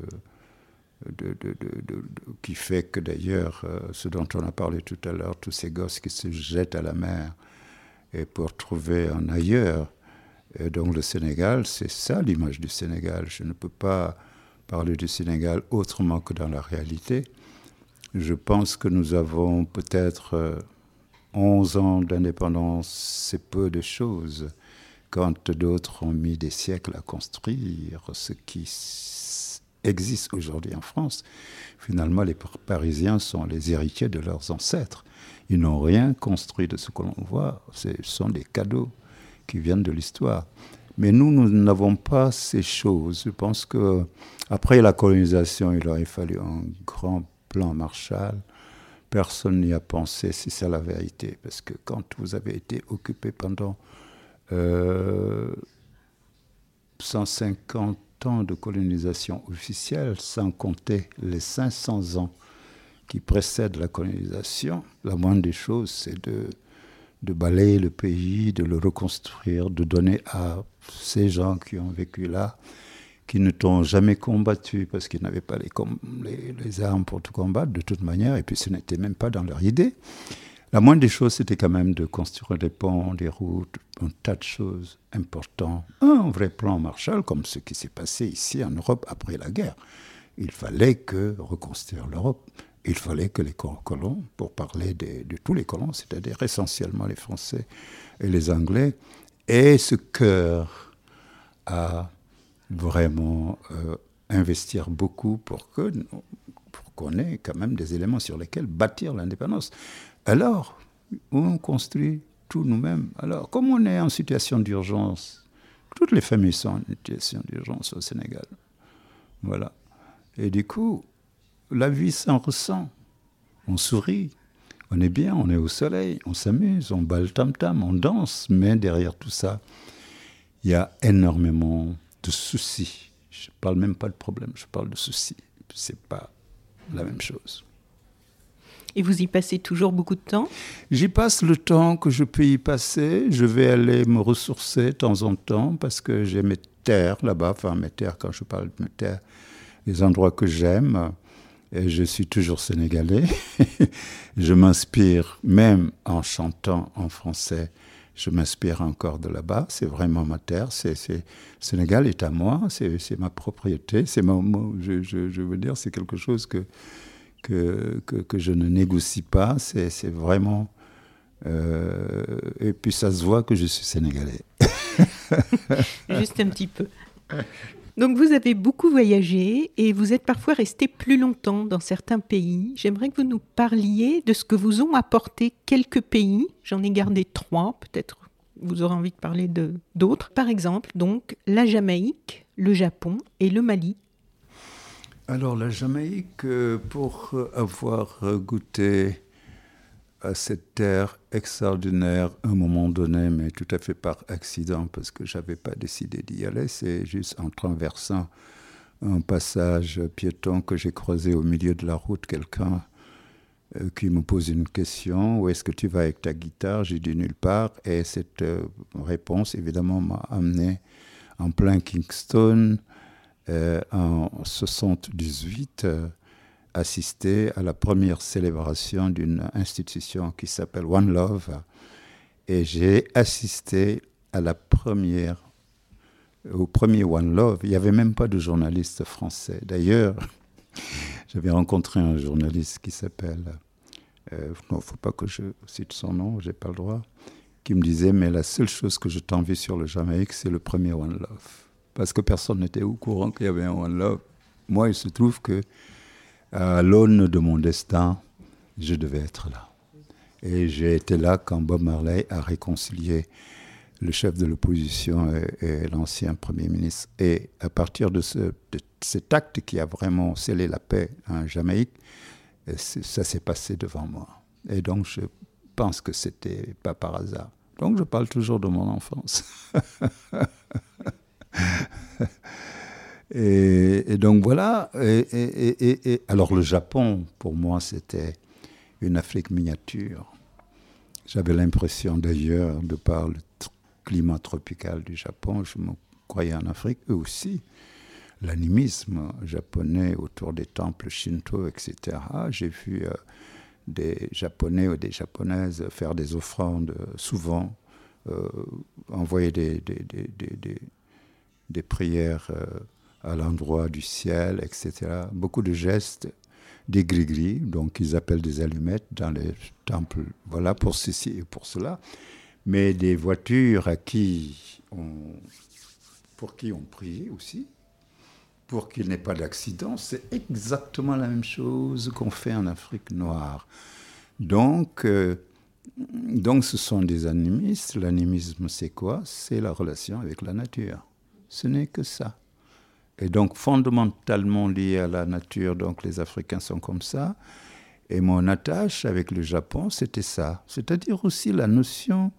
C: qui fait que d'ailleurs, ce dont on a parlé tout à l'heure, tous ces gosses qui se jettent à la mer et pour trouver un ailleurs. Et donc le Sénégal, c'est ça l'image du Sénégal. Je ne peux pas parler du Sénégal autrement que dans la réalité. Je pense que nous avons peut-être 11 ans d'indépendance, c'est peu de choses, quand d'autres ont mis des siècles à construire ce qui existe aujourd'hui en France. Finalement, les Parisiens sont les héritiers de leurs ancêtres. Ils n'ont rien construit de ce que l'on voit. Ce sont des cadeaux qui viennent de l'histoire. Mais nous n'avons pas ces choses. Je pense qu'après la colonisation, il aurait fallu un grand plan Marshall. Personne n'y a pensé, c'est ça la vérité. Parce que quand vous avez été occupé pendant 150 ans de colonisation officielle, sans compter les 500 ans qui précèdent la colonisation, la moindre des choses, c'est de balayer le pays, de le reconstruire, de donner à ces gens qui ont vécu là, qui ne t'ont jamais combattu parce qu'ils n'avaient pas les armes pour te combattre de toute manière, et puis ce n'était même pas dans leur idée. La moindre des choses, c'était quand même de construire des ponts, des routes, un tas de choses importantes. Un vrai plan Marshall, comme ce qui s'est passé ici en Europe après la guerre. Il fallait reconstruire l'Europe. Il fallait que les colons, pour parler de tous les colons, c'est-à-dire essentiellement les Français et les Anglais, aient ce cœur à vraiment investir beaucoup pour qu'on ait quand même des éléments sur lesquels bâtir l'indépendance. Alors, on construit tout nous-mêmes. Alors, comme on est en situation d'urgence, toutes les familles sont en situation d'urgence au Sénégal. Voilà. Et du coup, la vie s'en ressent. On sourit, on est bien, on est au soleil, on s'amuse, on bat le tam-tam, on danse. Mais derrière tout ça, il y a énormément de soucis. Je ne parle même pas de problème, je parle de soucis. Ce n'est pas la même chose.
B: Et vous y passez toujours beaucoup de temps ?
C: J'y passe le temps que je peux y passer. Je vais aller me ressourcer de temps en temps parce que j'ai mes terres là-bas. Enfin, mes terres, quand je parle de mes terres, les endroits que j'aime. Et je suis toujours sénégalais. Je m'inspire, même en chantant en français, je m'inspire encore de là-bas. C'est vraiment ma terre. Sénégal est à moi. C'est ma propriété. Je veux dire, c'est quelque chose que je ne négocie pas. C'est vraiment... et puis ça se voit que je suis sénégalais.
B: Juste un petit peu. Donc vous avez beaucoup voyagé et vous êtes parfois resté plus longtemps dans certains pays. J'aimerais que vous nous parliez de ce que vous ont apporté quelques pays. J'en ai gardé 3, peut-être vous aurez envie de parler d'autres. Par exemple, donc, la Jamaïque, le Japon et le Mali.
C: Alors la Jamaïque, pour avoir goûté à cette terre extraordinaire à un moment donné, mais tout à fait par accident, parce que je n'avais pas décidé d'y aller. C'est juste en traversant un passage piéton que j'ai croisé au milieu de la route, quelqu'un qui me pose une question. Où est-ce que tu vas avec ta guitare ? J'ai dit nulle part. Et cette réponse, évidemment, m'a amené en plein Kingston, en 78, assisté à la première célébration d'une institution qui s'appelle One Love. Et j'ai assisté à au premier One Love. Il n'y avait même pas de journaliste français. D'ailleurs, j'avais rencontré un journaliste qui s'appelle, non, il ne faut pas que je cite son nom, je n'ai pas le droit, qui me disait, mais la seule chose que je t'envie sur le Jamaïque, c'est le premier One Love. Parce que personne n'était au courant qu'il y avait un One Love. Moi, il se trouve que à l'aune de mon destin, je devais être là. Et j'ai été là quand Bob Marley a réconcilié le chef de l'opposition et l'ancien Premier ministre. Et à partir de cet acte qui a vraiment scellé la paix en Jamaïque, ça s'est passé devant moi. Et donc, je pense que c'était pas par hasard. Donc, je parle toujours de mon enfance. Et donc voilà, et alors le Japon, pour moi, c'était une Afrique miniature. J'avais l'impression d'ailleurs, de par le climat tropical du Japon, je me croyais en Afrique, eux aussi. L'animisme japonais autour des temples shinto, etc. J'ai vu des Japonais ou des Japonaises faire des offrandes, souvent envoyer des prières à l'endroit du ciel, etc. Beaucoup de gestes, des gris-gris, donc ils appellent des allumettes dans les temples, voilà, pour ceci et pour cela. Mais des voitures pour qui on prie aussi, pour qu'il n'ait pas d'accident, c'est exactement la même chose qu'on fait en Afrique noire. Donc ce sont des animistes. L'animisme, c'est quoi ? C'est la relation avec la nature. Ce n'est que ça. Et donc, fondamentalement lié à la nature, donc les Africains sont comme ça. Et mon attache avec le Japon, c'était ça. C'est-à-dire aussi la notion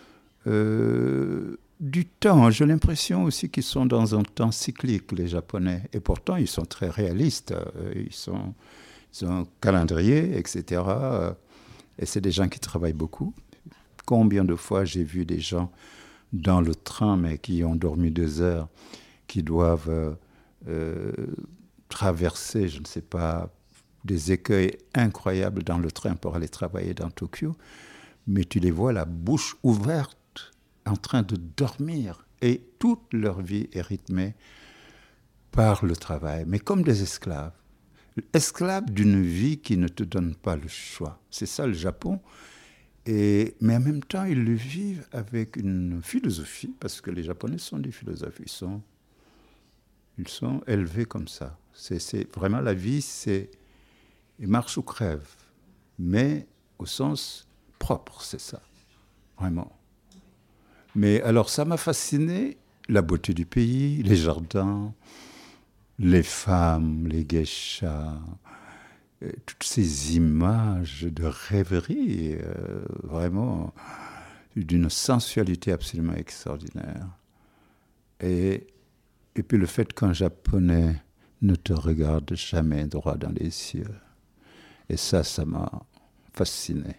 C: du temps. J'ai l'impression aussi qu'ils sont dans un temps cyclique, les Japonais. Et pourtant, ils sont très réalistes. Ils ont un calendrier, etc. Et c'est des gens qui travaillent beaucoup. Combien de fois j'ai vu des gens dans le train, mais qui ont dormi 2 heures, qui doivent traverser, je ne sais pas, des écueils incroyables dans le train pour aller travailler dans Tokyo, mais tu les vois la bouche ouverte en train de dormir et toute leur vie est rythmée par le travail, mais comme des esclaves. Esclaves d'une vie qui ne te donne pas le choix. C'est ça le Japon. Mais en même temps, ils le vivent avec une philosophie, parce que les Japonais sont des philosophes, ils sont élevés comme ça. C'est vraiment la vie, c'est marche ou crève, mais au sens propre, c'est ça, vraiment. Mais alors, ça m'a fasciné, la beauté du pays, les jardins, les femmes, les geishas, toutes ces images de rêverie, vraiment d'une sensualité absolument extraordinaire. Et puis le fait qu'un Japonais ne te regarde jamais droit dans les yeux. Et ça m'a fasciné.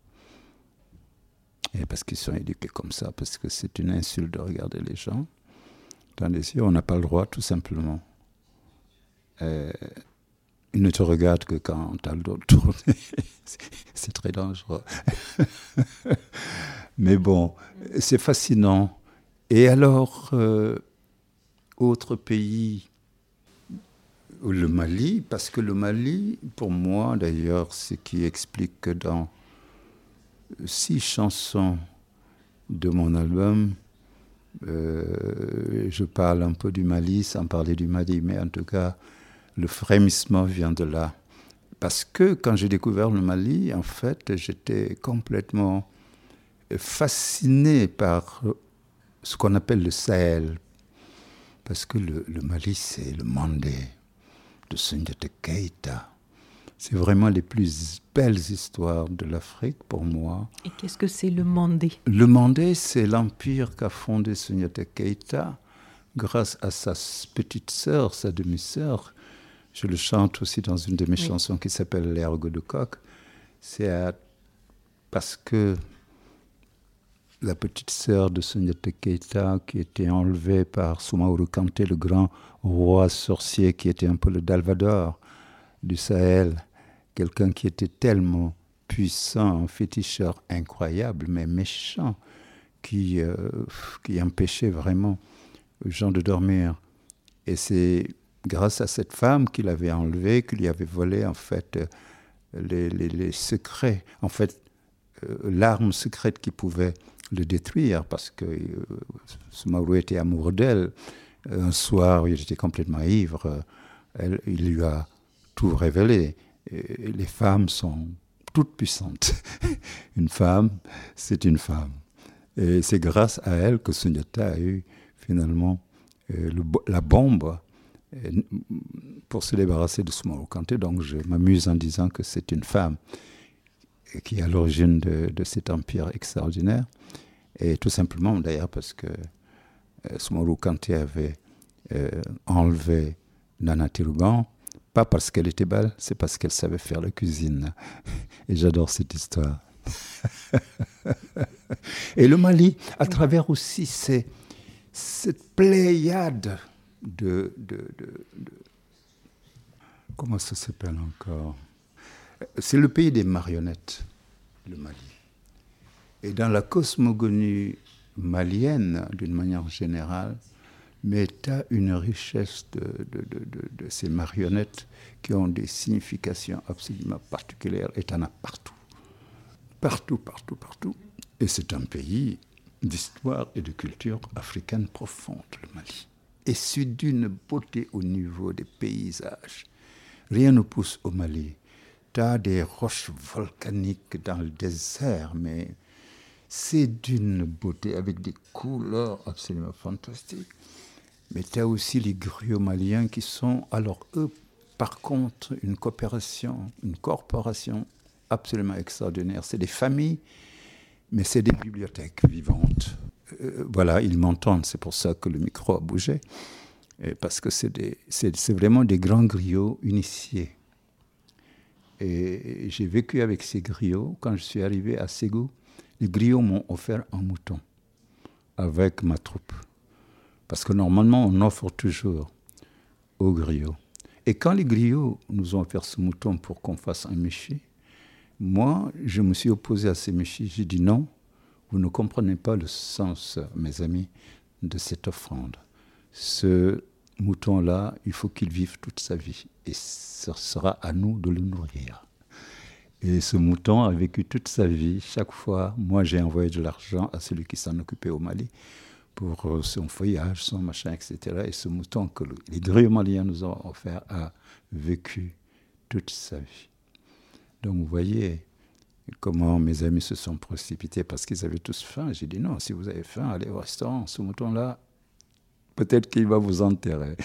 C: Et parce qu'ils sont éduqués comme ça, parce que c'est une insulte de regarder les gens dans les yeux. On n'a pas le droit, tout simplement. Ils ne te regardent que quand tu as le dos tourné. C'est très dangereux. Mais bon, c'est fascinant. Et alors, autre pays, le Mali, parce que le Mali, pour moi d'ailleurs, ce qui explique que dans 6 chansons de mon album, je parle un peu du Mali sans parler du Mali, mais en tout cas, le frémissement vient de là. Parce que quand j'ai découvert le Mali, en fait, j'étais complètement fasciné par ce qu'on appelle le Sahel. Parce que le Mali, c'est le Mandé de Soundiata Keïta. C'est vraiment les plus belles histoires de l'Afrique pour moi.
B: Et qu'est-ce que c'est le Mandé ?
C: Le Mandé, c'est l'empire qu'a fondé Soundiata Keïta grâce à sa petite sœur, sa demi-sœur. Je le chante aussi dans une de mes chansons qui s'appelle L'Ergot de coq. C'est parce que la petite sœur de Soundiata Keïta, qui était enlevée par Soumaoro Kanté, le grand roi sorcier qui était un peu le Dalvador du Sahel, quelqu'un qui était tellement puissant, un féticheur incroyable, mais méchant, qui empêchait vraiment les gens de dormir. Et c'est grâce à cette femme qu'il avait enlevée, qu'il lui avait volé en fait les secrets, en fait l'arme secrète qui pouvait le détruire, parce que Soumaoro était amoureux d'elle. Un soir, il était complètement ivre, il lui a tout révélé. Et les femmes sont toutes puissantes. Une femme, c'est une femme. Et c'est grâce à elle que Soundiata a eu finalement la bombe pour se débarrasser de Soumaoro Kanté. Donc je m'amuse en disant que c'est une femme qui est à l'origine de cet empire extraordinaire. Et tout simplement d'ailleurs parce que Soumaoro Kanté avait enlevé Nana Tirugan, pas parce qu'elle était belle, c'est parce qu'elle savait faire la cuisine. Et j'adore cette histoire. Et le Mali, à travers aussi cette pléiade de comment ça s'appelle encore ? C'est le pays des marionnettes, le Mali. Et dans la cosmogonie malienne, d'une manière générale, mais tu as une richesse de ces marionnettes qui ont des significations absolument particulières. Et tu en as partout. Partout, partout, partout. Et c'est un pays d'histoire et de culture africaine profonde, le Mali. Et c'est d'une beauté au niveau des paysages. Rien ne pousse au Mali. Tu as des roches volcaniques dans le désert, mais c'est d'une beauté avec des couleurs absolument fantastiques. Mais tu as aussi les griots maliens qui sont, alors eux, par contre, une corporation absolument extraordinaire. C'est des familles, mais c'est des bibliothèques vivantes. Voilà, ils m'entendent, c'est pour ça que le micro a bougé. Parce que c'est vraiment des grands griots initiés. Et j'ai vécu avec ces griots. Quand je suis arrivé à Ségou, les griots m'ont offert un mouton avec ma troupe. Parce que normalement, on offre toujours aux griots. Et quand les griots nous ont offert ce mouton pour qu'on fasse un méchi, moi, je me suis opposé à ces méchis. J'ai dit non, vous ne comprenez pas le sens, mes amis, de cette offrande. Ce mouton-là, il faut qu'il vive toute sa vie. Et ce sera à nous de le nourrir. Et ce mouton a vécu toute sa vie. Chaque fois, moi, j'ai envoyé de l'argent à celui qui s'en occupait au Mali pour son feuillage, son machin, etc. Et ce mouton que les griots maliens nous ont offert a vécu toute sa vie. Donc, vous voyez comment mes amis se sont précipités parce qu'ils avaient tous faim. J'ai dit non, si vous avez faim, allez au restaurant. Ce mouton-là, peut-être qu'il va vous enterrer.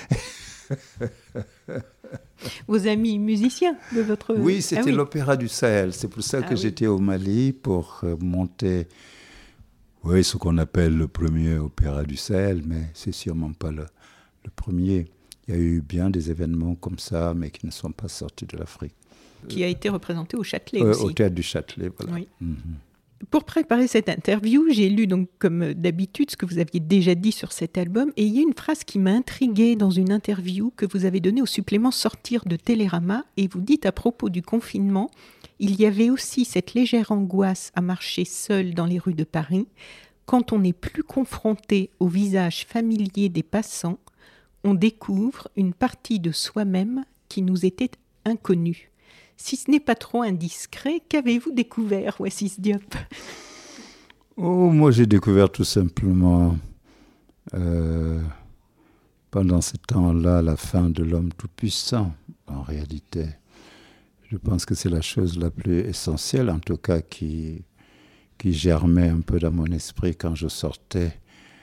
B: Vos amis musiciens de votre...
C: Oui, c'était l'Opéra du Sahel. C'est pour ça que j'étais au Mali pour monter ce qu'on appelle le premier Opéra du Sahel, mais c'est sûrement pas le premier. Il y a eu bien des événements comme ça, mais qui ne sont pas sortis de l'Afrique.
B: Qui a été représenté au Châtelet aussi.
C: Au Théâtre du Châtelet, voilà.
B: Oui. Pour préparer cette interview, j'ai lu donc comme d'habitude ce que vous aviez déjà dit sur cet album, et il y a une phrase qui m'a intriguée dans une interview que vous avez donnée au supplément Sortir de Télérama, et vous dites à propos du confinement, il y avait aussi cette légère angoisse à marcher seul dans les rues de Paris. Quand on n'est plus confronté au visage familier des passants, on découvre une partie de soi-même qui nous était inconnue. Si ce n'est pas trop indiscret, qu'avez-vous découvert, Oassis Diop ?
C: Moi, j'ai découvert tout simplement, pendant ce temps-là, la fin de l'homme tout-puissant, en réalité. Je pense que c'est la chose la plus essentielle, en tout cas, qui germait un peu dans mon esprit quand je sortais,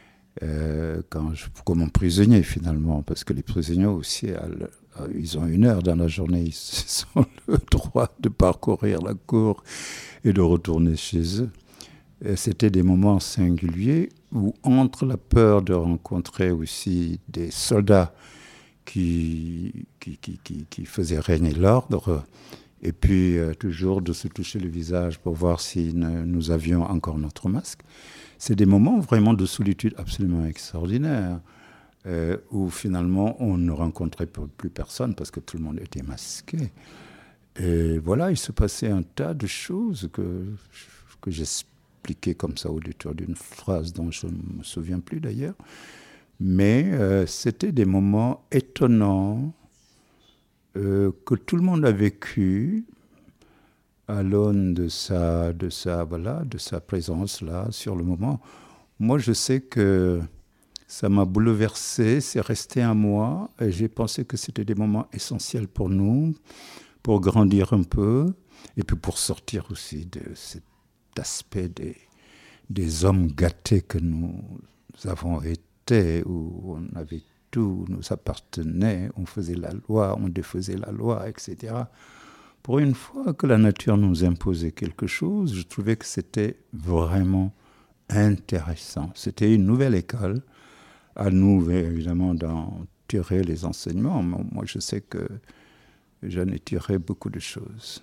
C: comme un prisonnier, finalement, parce que les prisonniers aussi... Ils ont 1 heure dans la journée, ils ont le droit de parcourir la cour et de retourner chez eux. Et c'était des moments singuliers où, entre la peur de rencontrer aussi des soldats qui faisaient régner l'ordre, et puis toujours de se toucher le visage pour voir si nous avions encore notre masque, c'est des moments vraiment de solitude absolument extraordinaires. Où finalement on ne rencontrait plus personne parce que tout le monde était masqué. Et voilà, il se passait un tas de choses que j'expliquais comme ça au détour d'une phrase dont je ne me souviens plus d'ailleurs. Mais c'était des moments étonnants que tout le monde a vécu à l'aune de sa présence là sur le moment. Moi, je sais que ça m'a bouleversé, c'est resté à moi, et j'ai pensé que c'était des moments essentiels pour nous, pour grandir un peu, et puis pour sortir aussi de cet aspect des hommes gâtés que nous avons été, où on avait tout, nous appartenait, on faisait la loi, on défaisait la loi, etc. Pour une fois que la nature nous imposait quelque chose, je trouvais que c'était vraiment intéressant. C'était une nouvelle école. À nous, évidemment, d'en tirer les enseignements. Moi, je sais que j'en ai tiré beaucoup de choses.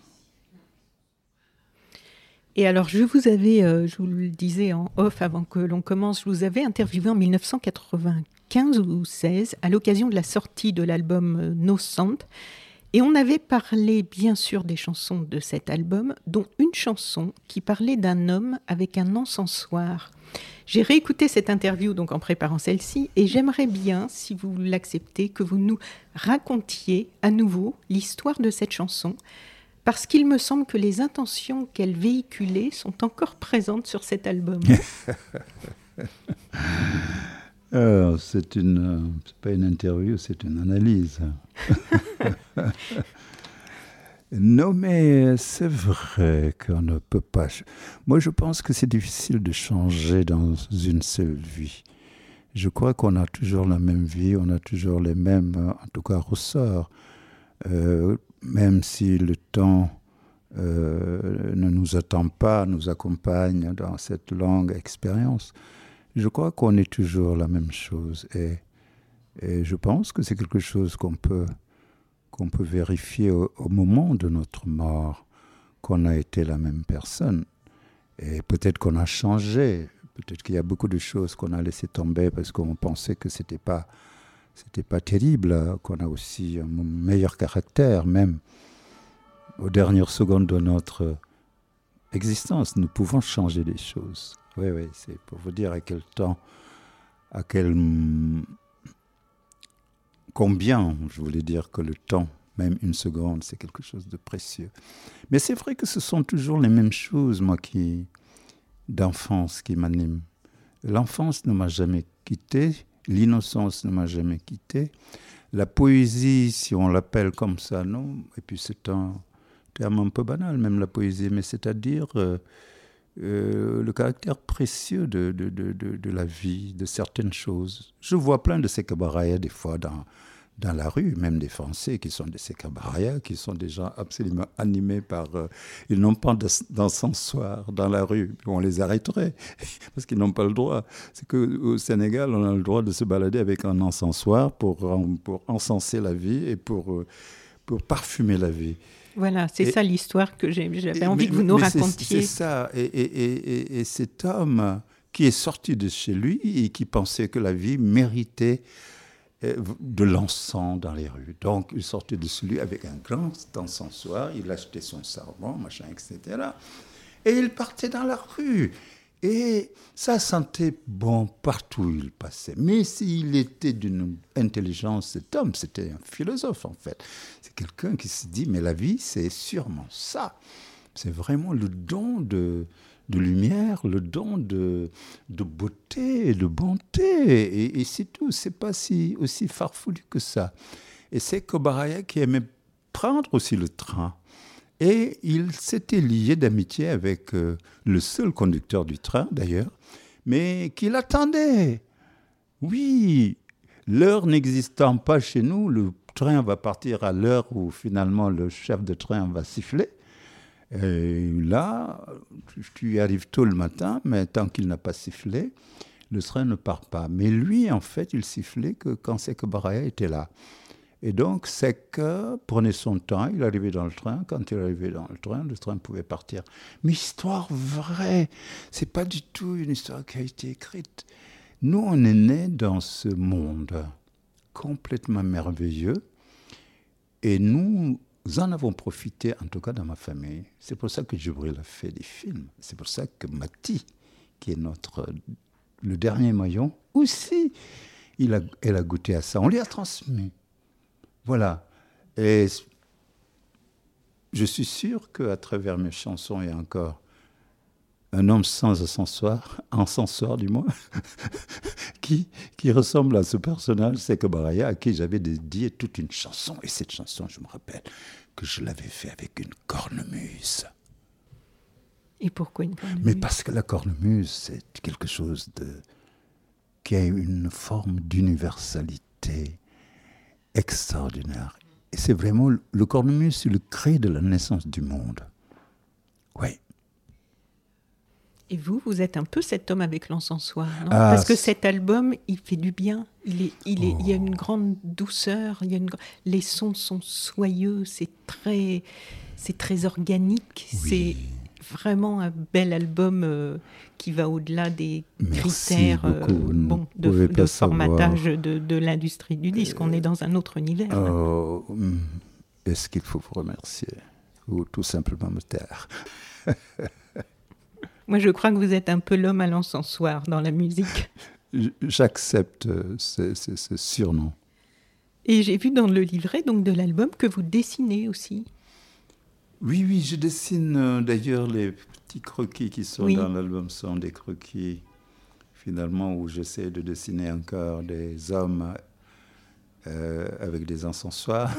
B: Et alors, je vous le disais en off avant que l'on commence, je vous avais interviewé en 1995 ou 16 à l'occasion de la sortie de l'album No Sound. Et on avait parlé, bien sûr, des chansons de cet album, dont une chanson qui parlait d'un homme avec un encensoir. J'ai réécouté cette interview donc en préparant celle-ci et j'aimerais bien, si vous l'acceptez, que vous nous racontiez à nouveau l'histoire de cette chanson parce qu'il me semble que les intentions qu'elle véhiculait sont encore présentes sur cet album.
C: C'est pas une interview, c'est une analyse. Non, mais c'est vrai qu'on ne peut pas... Moi, je pense que c'est difficile de changer dans une seule vie. Je crois qu'on a toujours la même vie, on a toujours les mêmes, en tout cas, ressorts. Même si le temps ne nous attend pas, nous accompagne dans cette longue expérience, je crois qu'on est toujours la même chose. Et je pense que c'est quelque chose qu'on peut vérifier au moment de notre mort, qu'on a été la même personne. Et peut-être qu'on a changé, peut-être qu'il y a beaucoup de choses qu'on a laissées tomber parce qu'on pensait que c'était pas terrible, qu'on a aussi un meilleur caractère, même aux dernières secondes de notre existence. Nous pouvons changer des choses. Oui, c'est pour vous dire à quel temps, combien, je voulais dire que le temps, même une seconde, c'est quelque chose de précieux. Mais c'est vrai que ce sont toujours les mêmes choses, moi, d'enfance qui m'animent. L'enfance ne m'a jamais quitté, l'innocence ne m'a jamais quitté. La poésie, si on l'appelle comme ça, non. Et puis c'est un terme un peu banal, même la poésie, mais c'est-à-dire le caractère précieux de la vie, de certaines choses. Je vois plein de ces cabarets des fois dans la rue, même des Français qui sont des sécabarayas, qui sont des gens absolument animés par... ils n'ont pas d'encensoir dans la rue. On les arrêterait, parce qu'ils n'ont pas le droit. C'est qu'au Sénégal, on a le droit de se balader avec un encensoir pour encenser la vie et pour parfumer la vie.
B: Voilà, c'est ça l'histoire que j'avais envie que vous nous racontiez.
C: C'est ça. Et cet homme qui est sorti de chez lui et qui pensait que la vie méritait de l'encens dans les rues. Donc, il sortait de celui avec un grand encensoir, il achetait son savon, machin, etc. Et il partait dans la rue. Et ça sentait bon partout où il passait. Mais s'il était d'une intelligence, cet homme, c'était un philosophe en fait. C'est quelqu'un qui se dit, mais la vie, c'est sûrement ça. C'est vraiment le don de lumière, le don de beauté et de bonté. Et c'est tout, c'est pas aussi farfelu que ça. Et c'est Kobaraya qui aimait prendre aussi le train. Et il s'était lié d'amitié avec le seul conducteur du train, d'ailleurs, mais qui l'attendait. Oui, l'heure n'existant pas chez nous, le train va partir à l'heure où finalement le chef de train va siffler. Et là, tu y arrives tôt le matin, mais tant qu'il n'a pas sifflé, le train ne part pas. Mais lui, en fait, il sifflait que quand Sékou Baraya était là. Et donc, Sékou prenait son temps, il arrivait dans le train. Quand il arrivait dans le train pouvait partir. Mais histoire vraie, c'est pas du tout une histoire qui a été écrite. Nous, on est nés dans ce monde complètement merveilleux, et nous en avons profité, en tout cas dans ma famille. C'est pour ça que Djibril a fait des films. C'est pour ça que Mati, qui est le dernier maillon, aussi, elle a goûté à ça. On lui a transmis. Voilà. Et je suis sûr qu'à travers mes chansons, il y a encore un homme sans encensoir du moins, qui ressemble à ce personnage, Sékou Baraya, à qui j'avais dédié toute une chanson. Et cette chanson, je me rappelle que je l'avais fait avec une cornemuse.
B: Et pourquoi une cornemuse ?
C: Mais parce que la cornemuse, c'est quelque chose qui a une forme d'universalité extraordinaire. Et c'est vraiment, le cornemuse, c'est le cri de la naissance du monde. Oui.
B: Et vous êtes un peu cet homme avec l'encensoir, non ? Parce que cet album, il fait du bien. Il y a une grande douceur. Les sons sont soyeux. C'est très organique. Oui. C'est vraiment un bel album qui va au-delà des critères de formatage de l'industrie du disque. On est dans un autre univers.
C: Est-ce qu'il faut vous remercier ou tout simplement me taire ?
B: Moi, je crois que vous êtes un peu l'homme à l'encensoir dans la musique.
C: J'accepte ce surnom.
B: Et j'ai vu dans le livret donc, de l'album que vous dessinez aussi.
C: Oui, je dessine. D'ailleurs, les petits croquis qui sont dans l'album sont des croquis, finalement, où j'essaie de dessiner encore des hommes avec des encensoirs.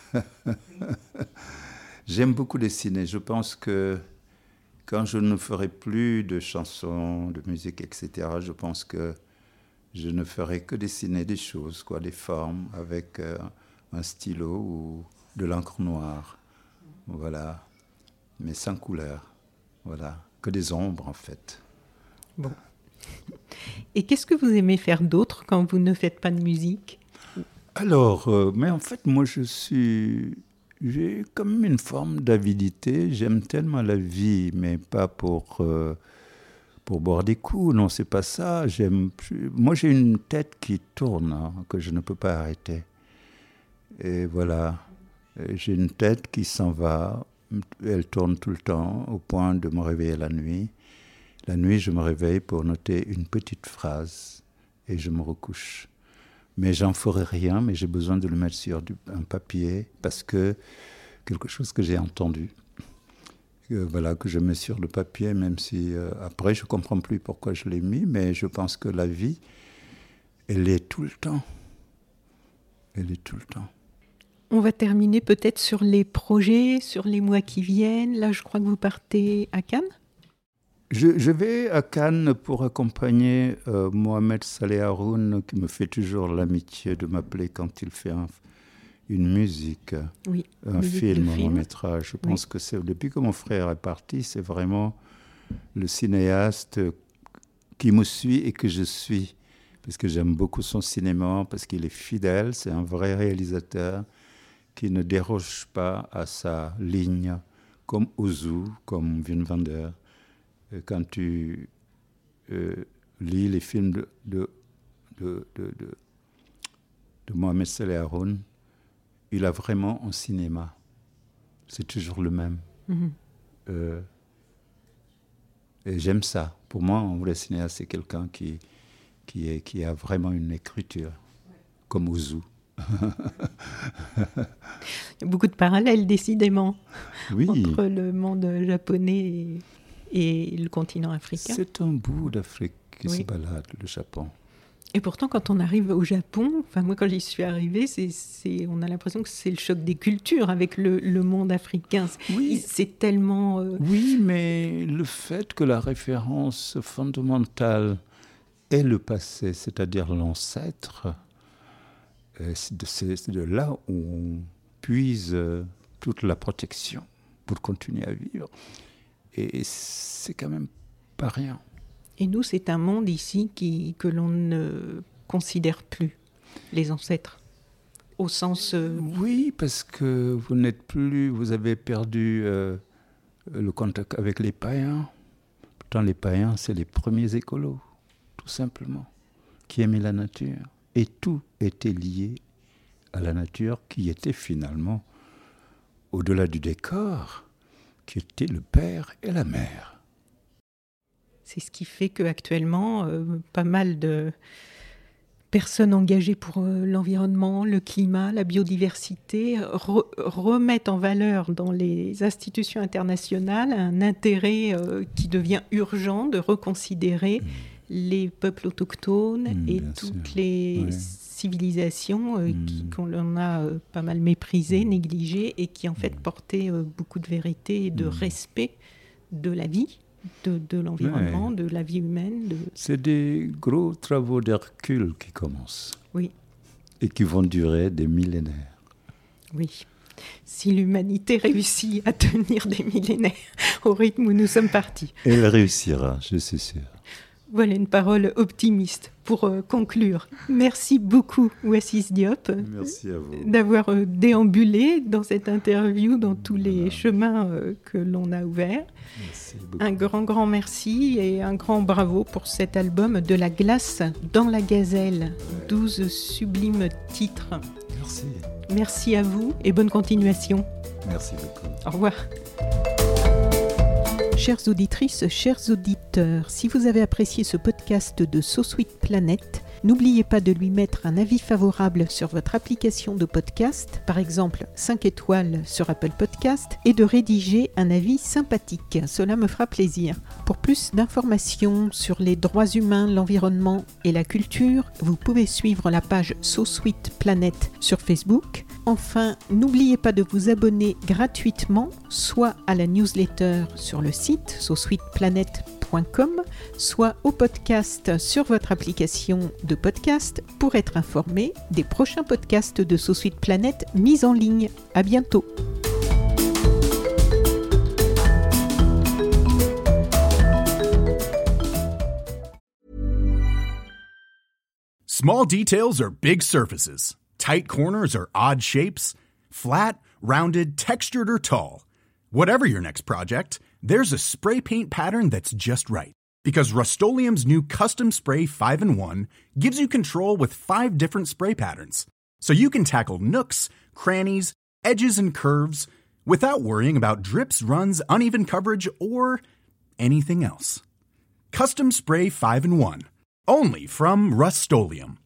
C: J'aime beaucoup dessiner. Je pense que quand je ne ferai plus de chansons, de musique, etc., je pense que je ne ferai que dessiner des choses, des formes avec un stylo ou de l'encre noire. Voilà, mais sans couleur. Voilà, que des ombres en fait.
B: Bon. Et qu'est-ce que vous aimez faire d'autre quand vous ne faites pas de musique ?
C: Alors, mais en fait, moi j'ai comme une forme d'avidité. J'aime tellement la vie, mais pas pour boire des coups. Non, c'est pas ça. Moi, j'ai une tête qui tourne, que je ne peux pas arrêter. Et voilà, j'ai une tête qui s'en va. Elle tourne tout le temps, au point de me réveiller la nuit. La nuit, je me réveille pour noter une petite phrase et je me recouche. Mais j'en ferai rien, mais j'ai besoin de le mettre sur un papier parce que quelque chose que j'ai entendu, que je mets sur le papier, même si après je ne comprends plus pourquoi je l'ai mis, mais je pense que la vie, elle est tout le temps. Elle est tout le temps.
B: On va terminer peut-être sur les projets, sur les mois qui viennent. Là, je crois que vous partez à Cannes.
C: Je vais à Cannes pour accompagner Mohamed Saleh Haroun, qui me fait toujours l'amitié de m'appeler quand il fait une musique, un film, un métrage. Je pense que c'est depuis que mon frère est parti, c'est vraiment le cinéaste qui me suit et que je suis, parce que j'aime beaucoup son cinéma, parce qu'il est fidèle, c'est un vrai réalisateur qui ne déroge pas à sa ligne, comme Ozu, comme Wim Wenders. Quand tu lis les films de Mohamed Saleh Haroun, il a vraiment un cinéma. C'est toujours le même. Mm-hmm. Et j'aime ça. Pour moi, un vrai cinéaste, c'est quelqu'un qui a vraiment une écriture, comme Ozu.
B: Il y a beaucoup de parallèles, décidément,
C: oui,
B: entre le monde japonais et le continent africain.
C: C'est un bout d'Afrique qui se balade, le Japon.
B: Et pourtant, quand on arrive au Japon, moi quand j'y suis arrivée, on a l'impression que c'est le choc des cultures avec le monde africain.
C: Oui.
B: C'est tellement...
C: Oui, mais le fait que la référence fondamentale est le passé, c'est-à-dire l'ancêtre, c'est de là où on puise toute la protection pour continuer à vivre. Et c'est quand même pas rien.
B: Et nous, c'est un monde ici que l'on ne considère plus, les ancêtres, au sens...
C: Oui, parce que vous avez perdu le contact avec les païens. Pourtant, les païens, c'est les premiers écolos, tout simplement, qui aimaient la nature. Et tout était lié à la nature qui était finalement, au-delà du décor, qui était le père et la mère.
B: C'est ce qui fait qu'actuellement, pas mal de personnes engagées pour l'environnement, le climat, la biodiversité remettent en valeur dans les institutions internationales un intérêt qui devient urgent de reconsidérer les peuples autochtones et toutes les civilisations qu'on a pas mal méprisées, négligées et qui en fait portaient beaucoup de vérité et de respect de la vie, de l'environnement, de la vie humaine.
C: C'est des gros travaux d'Hercule qui commencent.
B: Oui.
C: Et qui vont durer des millénaires.
B: Oui. Si l'humanité réussit à tenir des millénaires au rythme où nous sommes partis.
C: Elle réussira, je suis sûr.
B: Voilà une parole optimiste pour conclure. Merci beaucoup, Oasis Diop.
C: Merci à vous.
B: D'avoir déambulé dans cette interview, dans tous les chemins que l'on a ouverts.
C: Merci beaucoup.
B: Un grand merci et un grand bravo pour cet album De la glace dans la gazelle. 12 sublimes titres.
C: Merci.
B: Merci à vous et bonne continuation.
C: Merci beaucoup.
B: Au revoir. Chères auditrices, chers auditeurs, si vous avez apprécié ce podcast de So Sweet Planet, n'oubliez pas de lui mettre un avis favorable sur votre application de podcast, par exemple 5 étoiles sur Apple Podcast, et de rédiger un avis sympathique. Cela me fera plaisir. Pour plus d'informations sur les droits humains, l'environnement et la culture, vous pouvez suivre la page So Sweet Planet sur Facebook. Enfin, n'oubliez pas de vous abonner gratuitement, soit à la newsletter sur le site sosweetplanet.com, soit au podcast sur votre application de podcast pour être informé des prochains podcasts de SoSuite Planète mis en ligne. À bientôt.
A: Small details are big surfaces. Tight corners are odd shapes. Flat, rounded, textured, or tall. Whatever your next project, there's a spray paint pattern that's just right. Because Rust-Oleum's new Custom Spray 5-in-1 gives you control with 5 different spray patterns. So you can tackle nooks, crannies, edges, and curves without worrying about drips, runs, uneven coverage, or anything else. Custom Spray 5-in-1. Only from Rust-Oleum.